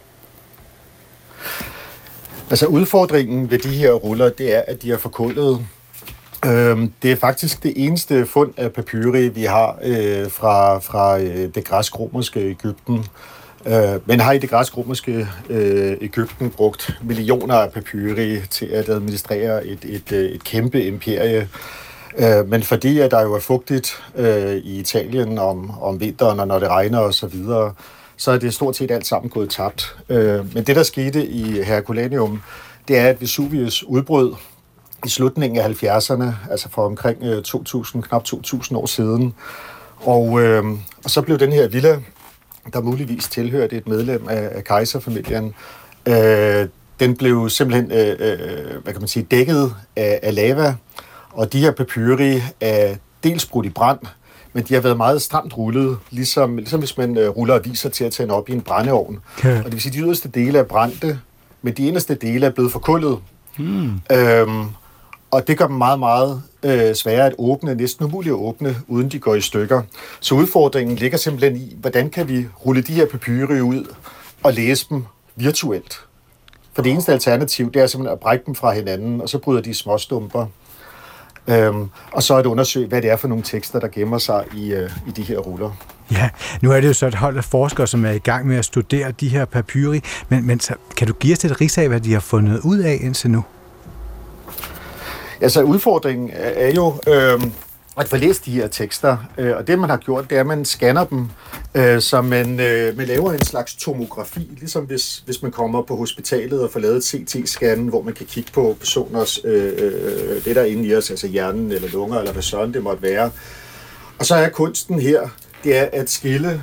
Altså udfordringen ved de her ruller, det er, at de er forkullet. Øhm, det er faktisk det eneste fund af papyri, vi har øh, fra, fra øh, det græsk-romerske Egypten. Øh, men har i det græsk-romerske øh, Egypten brugt millioner af papyri til at administrere et, et, et kæmpe imperie. Men fordi at der jo er fugtigt øh, i Italien om, om vinteren, og når det regner og så videre, så er det stort set alt sammen gået tabt. Øh, men det, der skete i Herculaneum, det er, at Vesuvius udbrød i slutningen af halvfjerdserne, altså for omkring øh, to tusind, knap to tusind år siden. Og, øh, og så blev den her villa, der muligvis tilhørte et medlem af, af kejserfamilien, øh, den blev simpelthen øh, øh, hvad kan man sige, dækket af, af lava, og de her papyri er dels brudt i brand, men de har været meget stramt rullet, ligesom, ligesom hvis man øh, ruller aviser til at tænde op i en brændeovn. Okay. Og det vil sige, at de yderste dele er brændte, men de inderste dele er blevet forkullet. Hmm. Øhm, og det gør dem meget, meget øh, svære at åbne, næsten umuligt at åbne, uden de går i stykker. Så udfordringen ligger simpelthen i, hvordan kan vi rulle de her papyri ud og læse dem virtuelt. For det eneste alternativ, det er simpelthen at brække dem fra hinanden, og så bryder de småstumper. Øhm, og så at undersøge, hvad det er for nogle tekster, der gemmer sig i, øh, i de her ruller. Ja, nu er det jo så et hold af forskere, som er i gang med at studere de her papyri, men, men så, kan du give os et rids af, hvad de har fundet ud af indtil nu? Altså, udfordringen er jo øh, at få læst de her tekster, øh, og det man har gjort, det er, at man scanner dem, øh, så man, øh, man laver en slags tomografi, ligesom hvis, hvis man kommer på hospitalet og får lavet et C T-scan, hvor man kan kigge på personers, øh, øh, det der er inde i os, altså hjernen eller lunger, eller hvad sådan det måtte være. Og så er kunsten her, det er at skille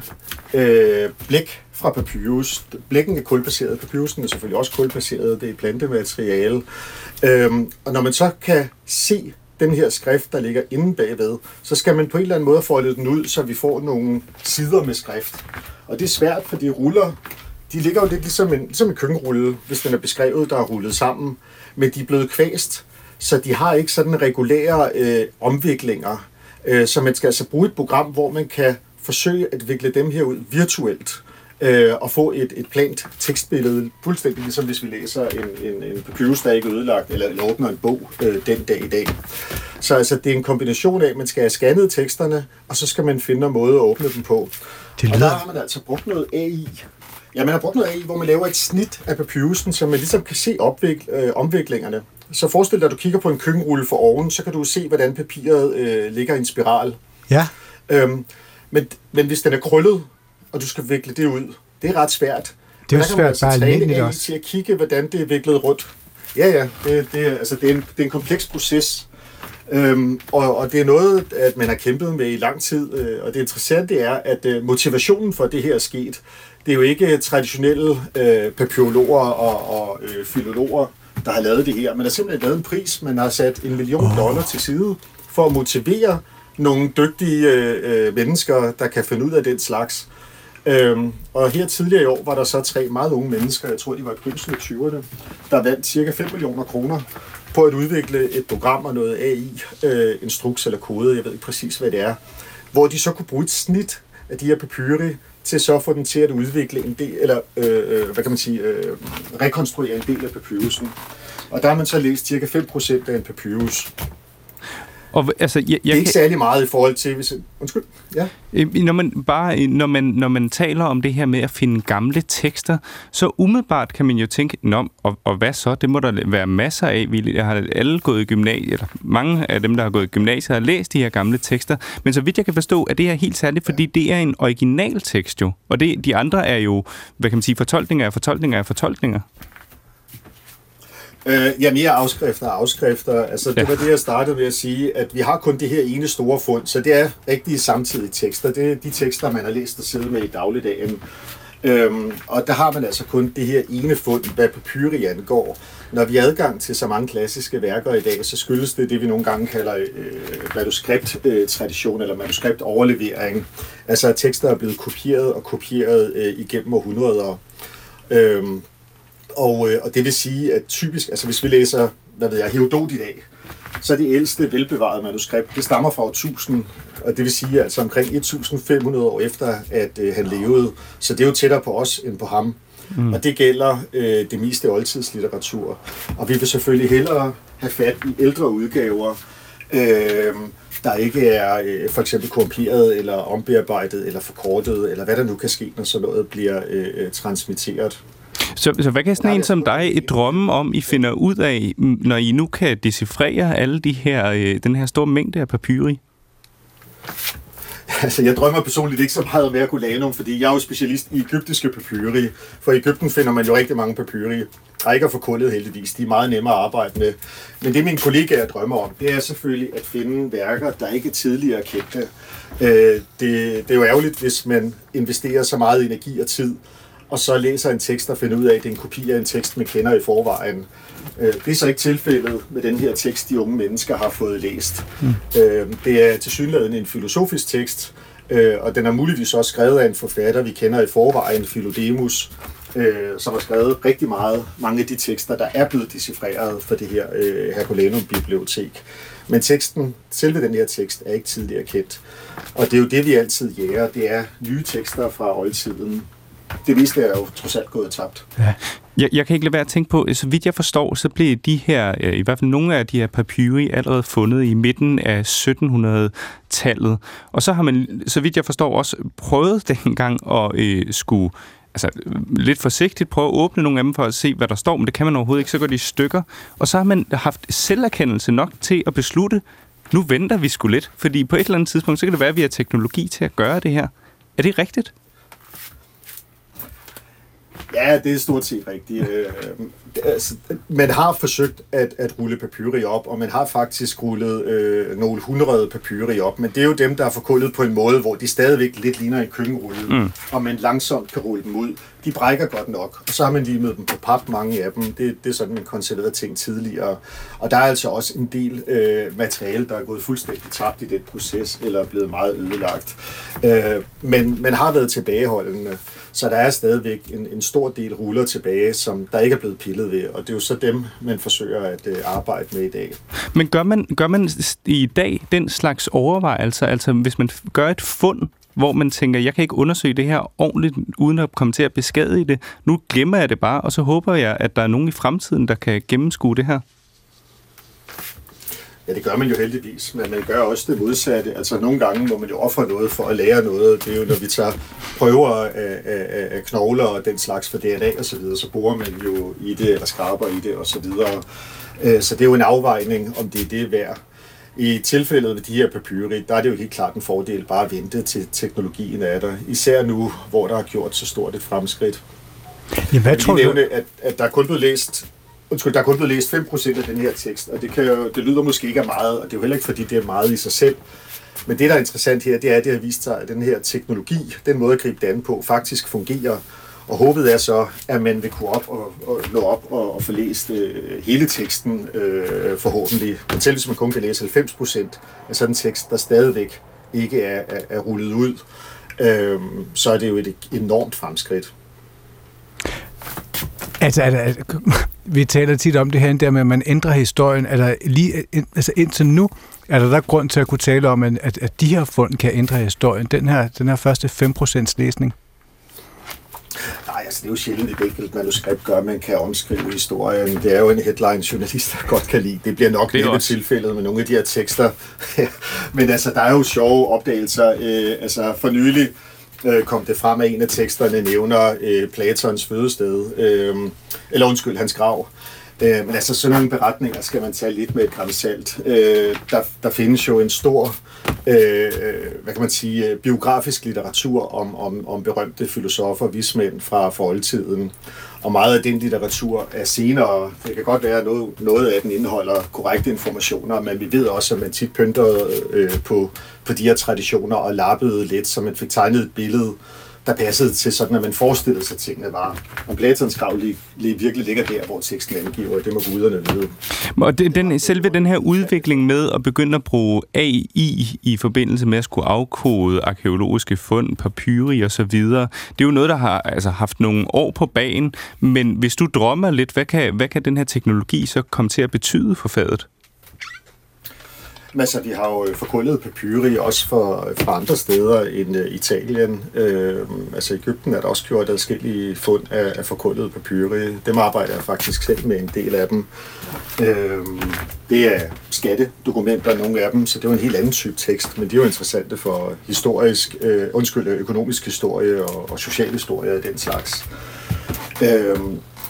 øh, blæk fra papyrus. Blækken er kulbaseret, papyrusen er selvfølgelig også kulbaseret, det er plantemateriale. Øhm, og når man så kan se den her skrift, der ligger inde bagved, så skal man på en eller anden måde folde den ud, så vi får nogle sider med skrift. Og det er svært, fordi ruller, de ligger jo lidt ligesom en, ligesom en køkkenrulle, hvis den er beskrevet, der er rullet sammen, men de er blevet kvæst, så de har ikke sådan regulære øh, omviklinger. Øh, så man skal altså bruge et program, hvor man kan forsøge at vikle dem her ud virtuelt, øh, og få et, et plant tekstbillede, fuldstændig ligesom hvis vi læser en, en, en papyrus, der er ikke ødelagt, eller, eller åbner en bog øh, den dag i dag. Så altså, det er en kombination af, at man skal have scannet teksterne, og så skal man finde en måde at åbne dem på. Og der har man altså brugt noget A I. Ja, man har brugt noget A I, hvor man laver et snit af papyrusen, så man ligesom kan se opvik, øh, omviklingerne. Så forestil dig, at du kigger på en køkkenrulle for oven, så kan du se, hvordan papiret øh, ligger i en spiral. Ja. Øhm, men, men hvis den er krøllet, og du skal vikle det ud, det er ret svært. Det er jo svært bare almindeligt også. Til at kigge, hvordan det er viklet rundt. Ja, ja, det, det, altså, det, er, en, det er en kompleks proces. Øhm, og, og det er noget, at man har kæmpet med i lang tid. Øh, og det interessante er, at øh, motivationen for det her er sket. Det er jo ikke traditionelle øh, papyrologer og, og øh, filologer, der har lavet det her. Man har simpelthen lavet en pris. Man har sat en million oh. dollar til side for at motivere nogle dygtige øh, mennesker, der kan finde ud af den slags. Øhm, og her tidligere i år var der så tre meget unge mennesker, jeg tror de var i begyndelsen af tyverne, der vandt cirka fem millioner kroner på at udvikle et program og noget A I, øh, instruks eller kode, jeg ved ikke præcis hvad det er, hvor de så kunne bruge et snit af de her papyri til så få den til at udvikle en del, eller øh, hvad kan man sige, øh, rekonstruere en del af papyrusen. Og der har man så læst cirka fem procent af en papyrus. Og, altså, jeg, jeg det er ikke særlig meget i forhold til, hvis... Undskyld, ja. Når man, bare, når, man, når man taler om det her med at finde gamle tekster, så umiddelbart kan man jo tænke, nå, og, og hvad så? Det må der være masser af. Jeg har alle gået i gymnasiet, eller mange af dem, der har gået i gymnasiet, har læst de her gamle tekster. Men så vidt jeg kan forstå, er det her helt særligt, fordi det er en original tekst jo. Og det, de andre er jo, hvad kan man sige, fortolkninger af fortolkninger af fortolkninger. Øh, ja, mere afskrifter og afskrifter. Altså, det ja. var det, jeg startede med at sige, at vi har kun det her ene store fund, så det er rigtige samtidige tekster. Det er de tekster, man har læst og siddet med i dagligdagen. Øhm, og der har man altså kun det her ene fund, hvad papyri angår. Når vi har adgang til så mange klassiske værker i dag, så skyldes det det, vi nogle gange kalder øh, manuskripttradition øh, eller manuskriptoverlevering. Altså, at tekster er blevet kopieret og kopieret øh, igennem århundreder. Øhm, Og, øh, og det vil sige, at typisk, altså hvis vi læser, hvad ved jeg, Herodot i dag, så er det ældste velbevarede manuskript, det stammer fra år tusind, og det vil sige altså omkring femten hundrede år efter, at øh, han levede. Så det er jo tættere på os end på ham. Mm. Og det gælder øh, det meste oldtidslitteratur. Og vi vil selvfølgelig hellere have fat i ældre udgaver, øh, der ikke er øh, for eksempel korrumperet, eller ombearbejdet, eller forkortet, eller hvad der nu kan ske, når sådan noget bliver øh, transmitteret. Så, så hvad kan sådan en som dig et drømme om, I finder ud af, når I nu kan decifrere alle de her, øh, den her store mængde af papyri? Altså, jeg drømmer personligt ikke så meget om Herculaneum, fordi jeg er jo specialist i egyptiske papyri. For i Egypten finder man jo rigtig mange papyri. Og ikke er forkullet heldigvis. De er meget nemmere at arbejde med. Men det, mine kollegaer drømmer om, det er selvfølgelig at finde værker, der ikke er tidligere kendte. Det, det er jo ærgerligt, hvis man investerer så meget energi og tid, og så læser en tekst og finder ud af, at det er en kopi af en tekst, man kender i forvejen. Det er så ikke tilfældet med den her tekst, de unge mennesker har fået læst. Mm. Det er tilsyneladende en filosofisk tekst, og den er muligvis også skrevet af en forfatter, vi kender i forvejen, Philodemus, som har skrevet rigtig meget, mange af de tekster, der er blevet decifreret for det her Herculaneum-bibliotek. Men teksten, selve den her tekst, er ikke tidligere kendt. Og det er jo det, vi altid jæger. Det er nye tekster fra oldtiden. Det meste er jo trods alt gået tabt. Ja. Jeg, jeg kan ikke lade være at tænke på, så vidt jeg forstår, så blev de her, i hvert fald nogle af de her papyri allerede fundet i midten af sytten hundrede-tallet. Og så har man, så vidt jeg forstår, også prøvet dengang at øh, skulle altså, lidt forsigtigt prøve at åbne nogle af dem for at se, hvad der står, men det kan man overhovedet ikke, så går de i stykker. Og så har man haft selverkendelse nok til at beslutte, nu venter vi sgu lidt, fordi på et eller andet tidspunkt, så kan det være, at vi har teknologi til at gøre det her. Er det rigtigt? Ja, det er stort set rigtigt. Man har forsøgt at, at rulle papyri op, og man har faktisk rullet øh, nogle hundrede papyri op, men det er jo dem, der er forkullet på en måde, hvor de stadigvæk lidt ligner en køkkenrulle, mm. og man langsomt kan rulle dem ud. De brækker godt nok, og så har man limet dem på pap, mange af dem. Det, det er sådan, man konserverede ting tidligere. Og der er altså også en del øh, materiale, der er gået fuldstændig tabt i den proces, eller er blevet meget ødelagt. Øh, men man har været tilbageholdende, så der er stadigvæk en, en stor del ruller tilbage, som der ikke er blevet pillet ved, og det er jo så dem, man forsøger at øh, arbejde med i dag. Men gør man, gør man i dag den slags overvejelser, altså hvis man gør et fund, hvor man tænker, jeg kan ikke undersøge det her ordentligt, uden at komme til at beskadige det. Nu glemmer jeg det bare, og så håber jeg, at der er nogen i fremtiden, der kan gennemskue det her. Ja, det gør man jo heldigvis, men man gør også det modsatte. Altså nogle gange må man jo ofre noget for at lære noget. Det er jo, når vi tager prøver af, af, af knogler og den slags for D N A og så videre, så borer man jo i det, eller skraber i det og så videre. Så det er jo en afvejning, om det er det værd. I tilfældet med de her papyri, der er det jo helt klart en fordel bare at vente til teknologien er der. Især nu, hvor der har gjort så stort et fremskridt. Ja, hvad tror du? Nævne, at, at der er kun blevet læst Undskyld, der er kun blevet læst fem procent af den her tekst, og det, kan jo, det lyder måske ikke af meget, og det er jo heller ikke, fordi det er meget i sig selv. Men det, der er interessant her, det er, at det har vist sig, at den her teknologi, den måde at gribe det an på, faktisk fungerer. Og håbet er så, at man vil kunne op og, og nå op og, og få læst øh, hele teksten øh, forhåbentlig. Men selv hvis man kun kan læse halvfems procent af sådan en tekst, der stadigvæk ikke er, er, er rullet ud, øh, så er det jo et enormt fremskridt. Altså, er der, vi taler tit om det her, der med, at man ændrer historien. Er der lige, altså indtil nu, er der der grund til at kunne tale om, at, at de her fund kan ændre historien? Den her, den her første fem procent læsning? Nej, altså det er jo sjældent et enkelt manuskript gør, man kan omskrive historien. Det er jo en headline, journalister godt kan lide. Det bliver nok lidt også tilfældet med nogle af de her tekster. Men altså, der er jo sjove opdagelser. Øh, altså for nylig øh, kom det frem, at en af teksterne nævner øh, Platons fødested. Øh, eller undskyld, hans grav. Øh, men altså sådan nogle beretninger skal man tage lidt med et gram salt. Øh, der, der findes jo en stor, øh, hvad kan man sige, biografisk litteratur om, om, om berømte filosofer og vismænd fra foldtiden. Og meget af den litteratur er senere. Det kan godt være, at noget, noget af den indeholder korrekte informationer, men vi ved også, at man tit pyntede øh, på, på de her traditioner og lappede lidt, så man fik tegnet et billede, der passede til sådan, at man forestillede sig, at tingene var. Og Platons grav lige, lige virkelig ligger der, hvor teksten angiver, og det må guderne vide. Og den, selve den her udvikling med at begynde at bruge A I i forbindelse med at skulle afkode arkæologiske fund, papyri og så videre, det er jo noget, der har altså, haft nogle år på bagen, men hvis du drømmer lidt, hvad kan, hvad kan den her teknologi så komme til at betyde for faget? Altså, vi har jo forkullet papyri også for, fra andre steder end uh, Italien. Øh, altså, i Egypten er der også gjort adskillige fund af, af forkullet papyri. Dem arbejder jeg faktisk selv med en del af dem. Øh, det er skattedokumenter, nogle af dem, så det er jo en helt anden type tekst, men de er jo interessante for historisk, øh, undskyld, økonomisk historie og, og social historie af den slags. Øh,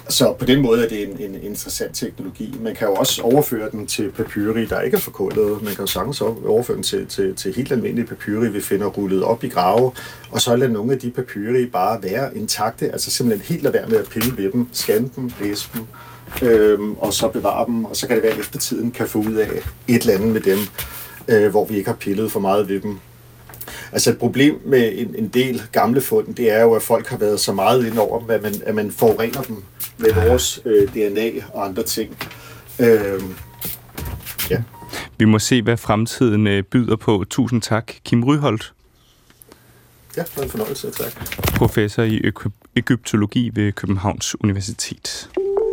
Så på den måde er det en, en interessant teknologi. Man kan jo også overføre den til papyri, der ikke er forkullet. Man kan jo sagtens overføre den til, til, til helt almindelige papyri, vi finder rullet op i grave, og så lade nogle af de papyri bare være intakte, altså simpelthen helt lade være med at pille ved dem, scanne dem, læse dem, øhm, og så bevare dem, og så kan det være, at eftertiden kan få ud af et eller andet med dem, øh, hvor vi ikke har pillet for meget ved dem. Altså et problem med en, en del gamle fund, det er jo, at folk har været så meget ind over dem, at man, at man forurener dem med vores øh, D N A og andre ting. Øh, ja. Vi må se, hvad fremtiden øh, byder på. Tusind tak, Kim Ryholt. Ja, det var en fornøjelse. Tak. Professor i ø- egyptologi ved Københavns Universitet.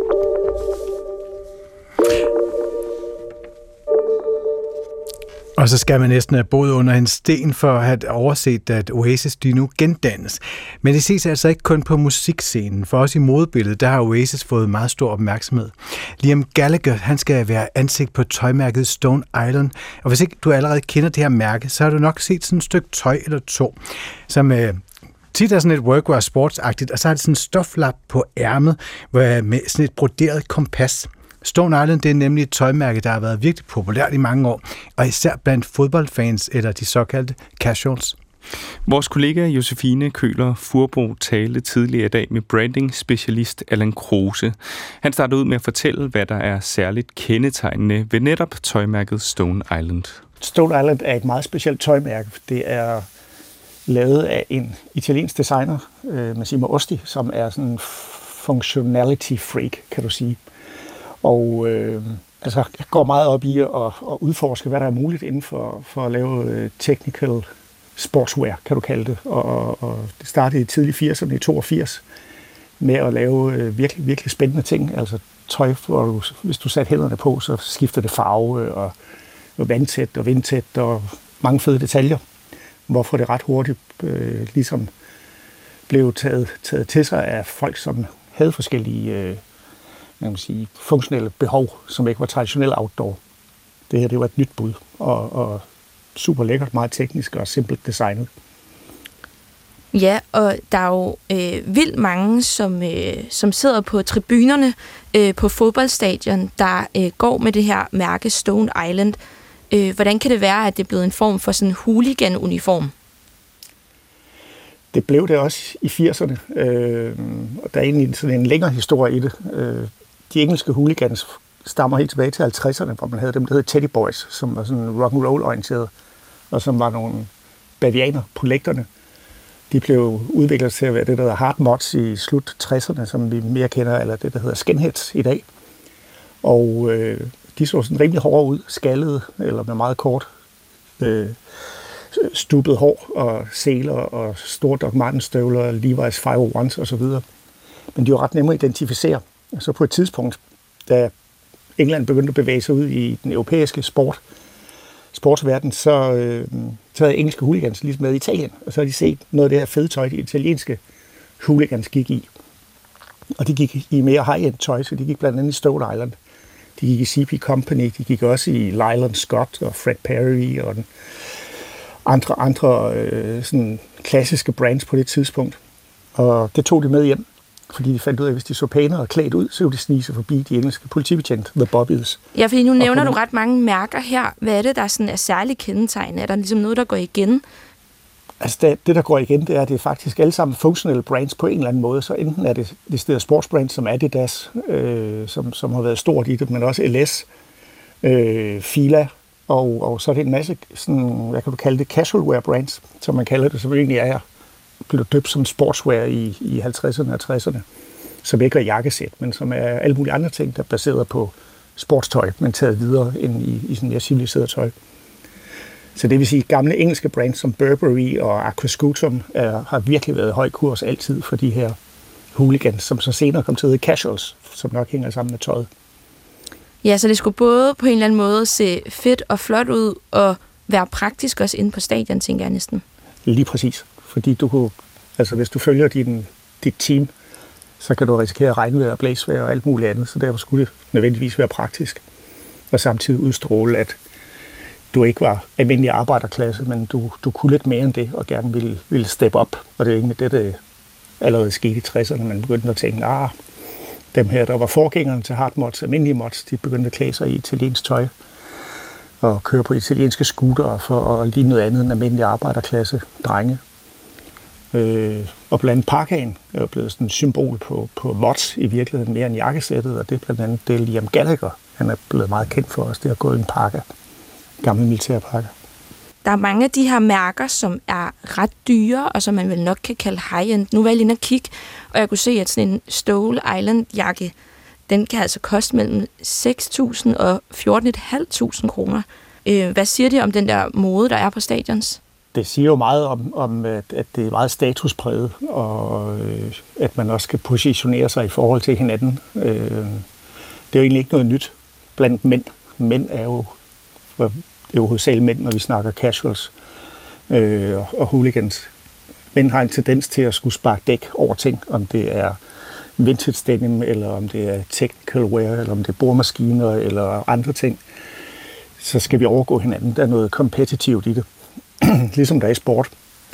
Og så skal man næsten have boet under en sten for at have overset, at Oasis de nu gendannes. Men det ses altså ikke kun på musikscenen. For også i modebilledet, der har Oasis fået meget stor opmærksomhed. Liam Gallagher, han skal være ansigt på tøjmærket Stone Island. Og hvis ikke du allerede kender det her mærke, så har du nok set sådan et stykke tøj eller to, som øh, tit er sådan et workwear sportsagtigt, og så har det sådan en stoflap på ærmet med sådan et broderet kompas. Stone Island, det er nemlig et tøjmærke, der har været virkelig populært i mange år, og især blandt fodboldfans eller de såkaldte casuals. Vores kollega Josefine Køhler Furbo talte tidligere i dag med branding-specialist Allan Kruse. Han startede ud med at fortælle, hvad der er særligt kendetegnende ved netop tøjmærket Stone Island. Stone Island er et meget specielt tøjmærke. Det er lavet af en italiensk designer, Massimo Osti, som er sådan en functionality freak, kan du sige. Og øh, altså, jeg går meget op i at, at udforske, hvad der er muligt inden for, for at lave uh, technical sportswear, kan du kalde det. Og, og det startede i tidlige firserne, i toogfirs, med at lave uh, virkelig, virkelig spændende ting. Altså tøj, hvor du, hvis du satte hænderne på, så skifter det farve, og, og vandtæt og vindtæt, og mange fede detaljer. Hvorfor det ret hurtigt øh, ligesom blev taget, taget til sig af folk, som havde forskellige øh, man kan sige, funktionelle behov, som ikke var traditionelt outdoor. Det her, det var et nyt bud, og, og super lækkert, meget teknisk og simpelt designet. Ja, og der er jo øh, vildt mange, som, øh, som sidder på tribunerne øh, på fodboldstadion, der øh, går med det her mærke Stone Island. Øh, hvordan kan det være, at det er blevet en form for sådan en hooligan-uniform? Det blev det også i firserne, øh, og der er egentlig sådan en længere historie i det. Øh, de engelske hooligans stammer helt tilbage til halvtredserne, hvor man havde dem, der hed Teddy Boys, som var sådan rock and roll orienteret, og som var nogle bavianer, pollekterne. De blev udviklet til at være det, der hedder hard mods i slut tresserne, som vi mere kender, eller det, der hedder skinheads i dag. Og øh, de så sådan rimelig hårde ud, skaldede, eller med meget kort øh, stubbet hår og seler og store Doc Martens støvler, Levi's fem nul ones og så videre. Men de var ret nemme at identificere. Så på et tidspunkt, da England begyndte at bevæge sig ud i den europæiske sport, sportsverden, så, øh, så havde engelske hooligans ligesom med i Italien, og så har de set noget af det her fede tøj, de italienske hooligans gik i. Og de gik i mere high-end tøj, så de gik blandt andet i Stone Island. De gik i C P Company, de gik også i Leyland Scott og Fred Perry og den andre, andre øh, sådan klassiske brands på det tidspunkt. Og det tog de med hjem, fordi de fandt ud af, at hvis de så pænere og klædt ud, så ville de snige sig forbi de engelske politibetjente, The Bobbies. Ja, fordi nu nævner du ret mange mærker her. Hvad er det, der sådan er særligt kendetegnende? Er der ligesom noget, der går igen? Altså det, det, der går igen, det er, at det er faktisk alle sammen functional brands på en eller anden måde. Så enten er det det stedet sportsbrands, som Adidas, øh, som, som har været stort i det, men også L S, øh, Fila, og, og så er det en masse, sådan, hvad kan du kalde det, casual wear brands, som man kalder det, som egentlig er blevet døbt som sportswear i, i halvtredserne og tresserne, som ikke er jakkesæt, men som er alle mulige andre ting, der er baseret på sportstøj, men taget videre ind i, i sådan mere civiliseret tøj. Så det vil sige, at gamle engelske brands som Burberry og Aquascutum er, har virkelig været høj kurs altid for de her hooligans, som så senere kom til at hedde casuals, som nok hænger sammen med tøjet. Ja, så det skulle både på en eller anden måde se fedt og flot ud, og være praktisk også inde på stadion, tænker jeg næsten. Lige præcis. Fordi du kunne, altså hvis du følger din, dit team, så kan du risikere regnvejr og blæsvejr og alt muligt andet, så derfor skulle det nødvendigvis være praktisk. Og samtidig udstråle, at du ikke var almindelig arbejderklasse, men du, du kunne lidt mere end det, og gerne ville, ville steppe op. Og det er egentlig det, der allerede skete i tresserne, man begyndte at tænke, ah, dem her, der var forgængerne til hard mods, almindelige mods, de begyndte at klæde sig i italiensk tøj og køre på italienske scootere for at ligne noget andet end almindelig arbejderklasse drenge. Øh, og blandt andet parkaen er jo blevet sådan et symbol på, på mods i virkeligheden, mere end jakkesættet, og det er blandt andet det Liam Gallagher. Han er blevet meget kendt for os, det at gå i en parka, gamle militærparka. Der er mange af de her mærker, som er ret dyre, og som man vel nok kan kalde high-end. Nu var jeg lige inde og kigge, og jeg kunne se, at sådan en Stole Island-jakke, den kan altså koste mellem seks tusind og fjorten tusind fem hundrede kroner. Øh, hvad siger det om den der mode, der er på stadions? Det siger jo meget om, om at, at det er meget statuspræget, og øh, at man også skal positionere sig i forhold til hinanden. Øh, det er jo egentlig ikke noget nyt blandt mænd. Mænd er jo, det er jo hovedsageligt mænd, når vi snakker casuals øh, og hooligans. Mænd har en tendens til at skulle sparke dæk over ting, om det er vintage denim, eller om det er technical wear, eller om det er boremaskiner, eller andre ting. Så skal vi overgå hinanden. Der er noget kompetitivt i det. Ligesom der er i sport.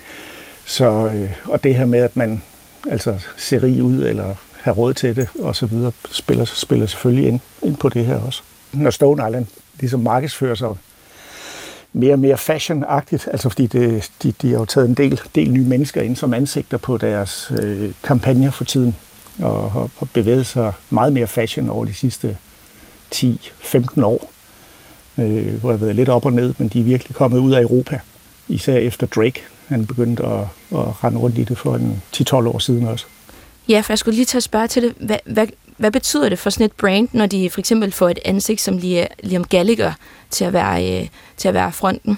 Så, øh, og det her med, at man altså ser rig ud, eller har råd til det, og så videre, spiller, spiller selvfølgelig ind, ind på det her også. Når Stone Island ligesom markedsfører sig mere og mere fashion-agtigt, altså fordi det, de, de har jo taget en del, del nye mennesker ind som ansigter på deres øh, kampagner for tiden, og har bevæget sig meget mere fashion over de sidste ti til femten år, øh, hvor jeg har været lidt op og ned, men de er virkelig kommet ud af Europa. Især efter Drake, han begyndte at, at rende rundt i det for en ti til tolv år siden også. Ja, for jeg skulle lige tage at spørge til det. Hvad, hvad, hvad betyder det for sådan et brand, når de for eksempel får et ansigt som Liam Gallagher til at være, øh, til at være fronten?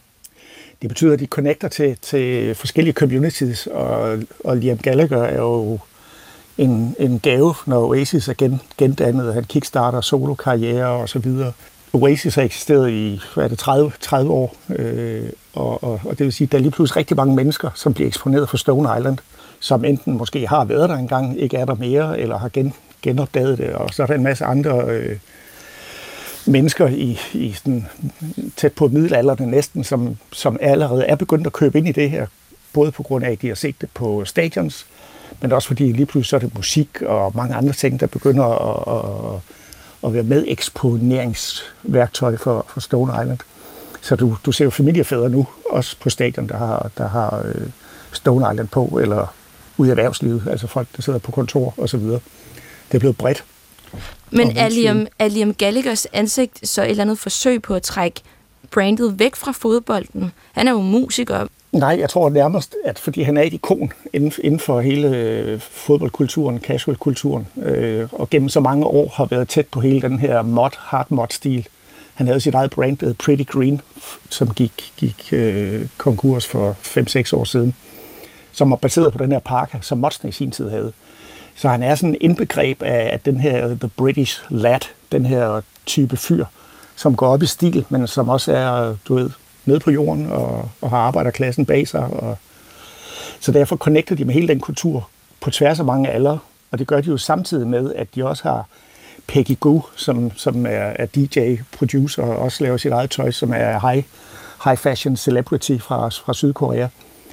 Det betyder, at de connecter til, til forskellige communities, og, og Liam Gallagher er jo en, en gave, når Oasis er gen, gendannet. Han kickstarter solo-karriere og så videre. Oasis har eksisteret i hvad er det, tredive, tredive år, øh, og, og, og det vil sige, at der er lige pludselig rigtig mange mennesker, som bliver eksponeret for Stone Island, som enten måske har været der engang, ikke er der mere, eller har gen, genopdaget det, og så er der en masse andre øh, mennesker i, i sådan, tæt på middelalderen næsten, som, som allerede er begyndt at købe ind i det her, både på grund af, at de har set det på stadions, men også fordi lige pludselig så er det musik og mange andre ting, der begynder at, at og være med eksponeringsværktøj for, for Stone Island. Så du, du ser jo familiefædre nu, også på stadion, der har, der har øh, Stone Island på, eller ude i erhvervslivet, altså folk, der sidder på kontor og så videre. Det er blevet bredt. Men er Liam, er Liam Gallaghers ansigt så et eller andet forsøg på at trække brandet væk fra fodbolden? Han er jo musiker. Nej, jeg tror nærmest, at fordi han er et ikon inden for hele fodboldkulturen, casual-kulturen, øh, og gennem så mange år har været tæt på hele den her mod, hard mod-stil. Han havde sit eget brand, der Pretty Green, som gik, gik øh, konkurs for fem til seks år siden, som var baseret på den her parka, som modsene i sin tid havde. Så han er sådan en indbegreb af, af den her The British Lad, den her type fyr, som går op i stil, men som også er, du ved, nede på jorden og, og har arbejderklassen bag sig. Og, så derfor connecter de med hele den kultur på tværs af mange aldre, og det gør de jo samtidig med, at de også har Peggy Gou, som, som er, er D J-producer og også laver sit eget tøj, som er high, high fashion celebrity fra, fra Sydkorea.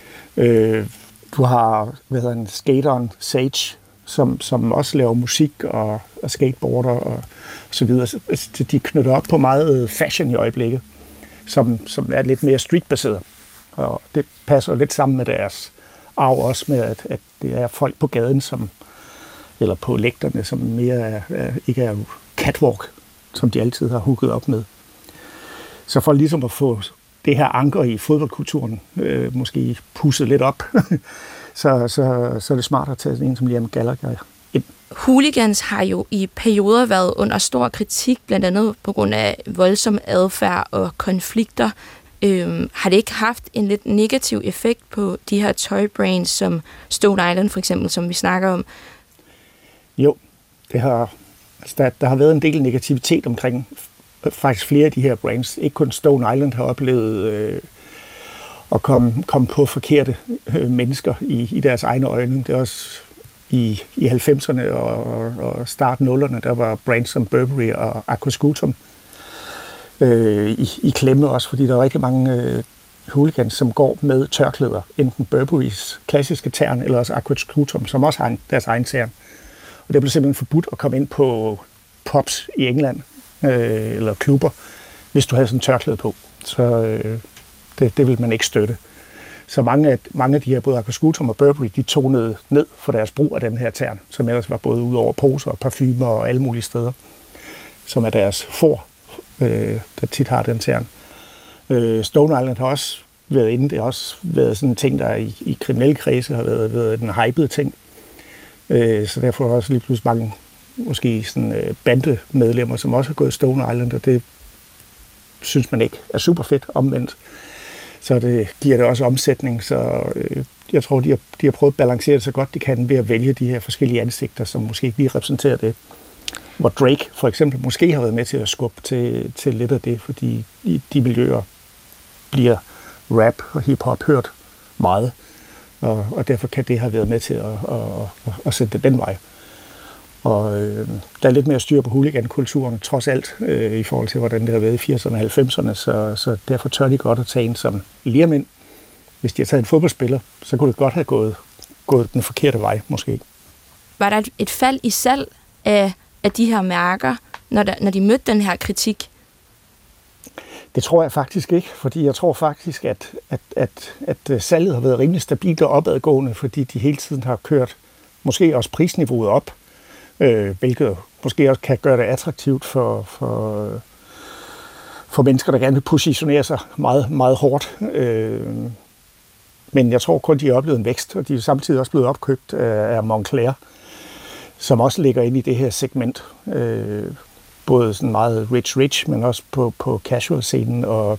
Øh, du har hvad hedder en skateren Sage, som, som også laver musik og, og skateboarder og, og så videre. Så de knytter op på meget fashion i øjeblikket, som, som er lidt mere streetbaseret. Og det passer lidt sammen med deres arv også med, at, at det er folk på gaden, som, eller på lægterne, som mere er, er, ikke er catwalk, som de altid har hooket op med. Så for ligesom at få det her anker i fodboldkulturen øh, måske pusset lidt op, så, så, så er det smart at tage en som Liam Gallagher ind. Hooligans har jo i perioder været under stor kritik, blandt andet på grund af voldsom adfærd og konflikter. Øhm, har det ikke haft en lidt negativ effekt på de her toybrands som Stone Island for eksempel, som vi snakker om? Jo, det har, altså der, der har været en del negativitet omkring faktisk flere af de her brands. Ikke kun Stone Island har oplevet øh, at komme, komme på forkerte øh, mennesker i, i deres egne øjne. Det er også i, i halvfemserne og, og start nullerne, der var brands som Burberry og Aquascutum øh, i, i klemme også, fordi der er rigtig mange øh, hooligans, som går med tørklæder, enten Burberrys klassiske tern, eller også Aquascutum, som også har en, deres egen tern. Og det blev simpelthen forbudt at komme ind på pubs i England, øh, eller klubber, hvis du havde sådan en tørklæde på. Så øh, det, det ville man ikke støtte. Så mange af, mange af de her, både Aquascutum og Burberry, de tonede ned for deres brug af den her tern, som ellers var både ud over poser og parfumer og alle mulige steder, som er deres for, øh, der tit har den tern. Øh, Stone Island har også været inde. Det har også været sådan en ting, der i, i kriminelle kredse har været, været den hypede ting. Øh, så derfor har også lige pludselig mange måske sådan, øh, bandemedlemmer, som også har gået Stone Island, og det synes man ikke er super fedt omvendt. Så det giver det også omsætning, så øh, jeg tror, de har, de har prøvet at balancere det så godt de kan ved at vælge de her forskellige ansigter, som måske ikke lige repræsenterer det. Hvor Drake for eksempel måske har været med til at skubbe til, til lidt af det, fordi i de miljøer bliver rap og hiphop hørt meget, og, og derfor kan det have været med til at, at, at, at sætte det den vej. Og øh, der er lidt mere styr på hooligan-kulturen, trods alt, øh, i forhold til, hvordan det har været i firserne og halvfemserne, så, så derfor tør de godt at tage en som Liam ind. Hvis de har taget en fodboldspiller, så kunne det godt have gået, gået den forkerte vej, måske. Var der et, et fald i salg af, af de her mærker, når, der, når de mødte den her kritik? Det tror jeg faktisk ikke, fordi jeg tror faktisk, at, at, at, at salget har været rimelig stabilt og opadgående, fordi de hele tiden har kørt måske også prisniveauet op, øh, hvilket måske også kan gøre det attraktivt for, for, for mennesker, der gerne vil positionere sig meget, meget hårdt. Øh, men jeg tror kun, de har oplevet en vækst, og de er samtidig også blevet opkøbt af, af Moncler, som også ligger inde i det her segment. Øh, både sådan meget rich-rich, men også på, på casual-scenen og,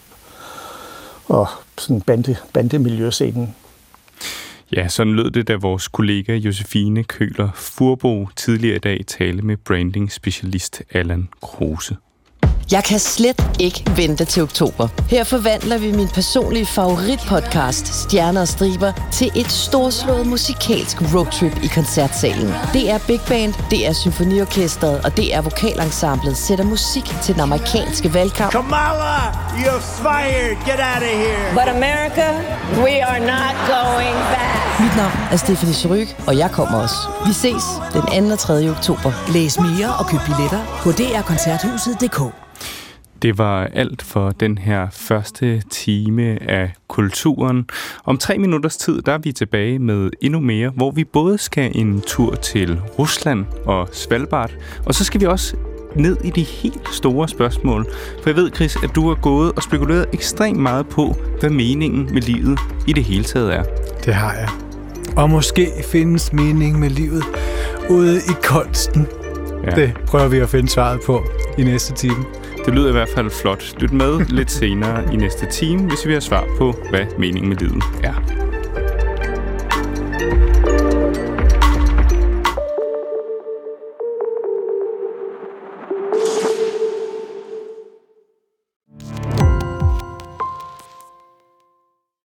og sådan bande, bandemiljøscenen. Ja, sådan lød det, da vores kollega Josefine Køhler Furbo tidligere i dag talte med branding-specialist Allan Kruse. Jeg kan slet ikke vente til oktober. Her forvandler vi min personlige favoritpodcast, Stjerner og Striber, til et storslået musikalsk roadtrip i koncertsalen. Det er Big Band, det er Symfoniorkestret, og det er Vokalensemblet sætter musik til den amerikanske valgkamp. Kamala, you're fired. Get out of here. But America, we are not going back. Mit navn er Stephanie Surrugue, og jeg kommer også. Vi ses den anden og tredje oktober. Læs mere og køb billetter på d r koncerthuset punktum d k. Det var alt for den her første time af Kulturen. Om tre minutters tid, der er vi tilbage med endnu mere, hvor vi både skal en tur til Rusland og Svalbard, og så skal vi også ned i de helt store spørgsmål. For jeg ved, Chris, at du har gået og spekuleret ekstremt meget på, hvad meningen med livet i det hele taget er. Det har jeg. Og måske findes mening med livet ude i kunsten. Ja. Det prøver vi at finde svaret på i næste time. Det lyder i hvert fald flot. Lyt med lidt senere i næste time, hvis vi har svar på, hvad meningen med livet er.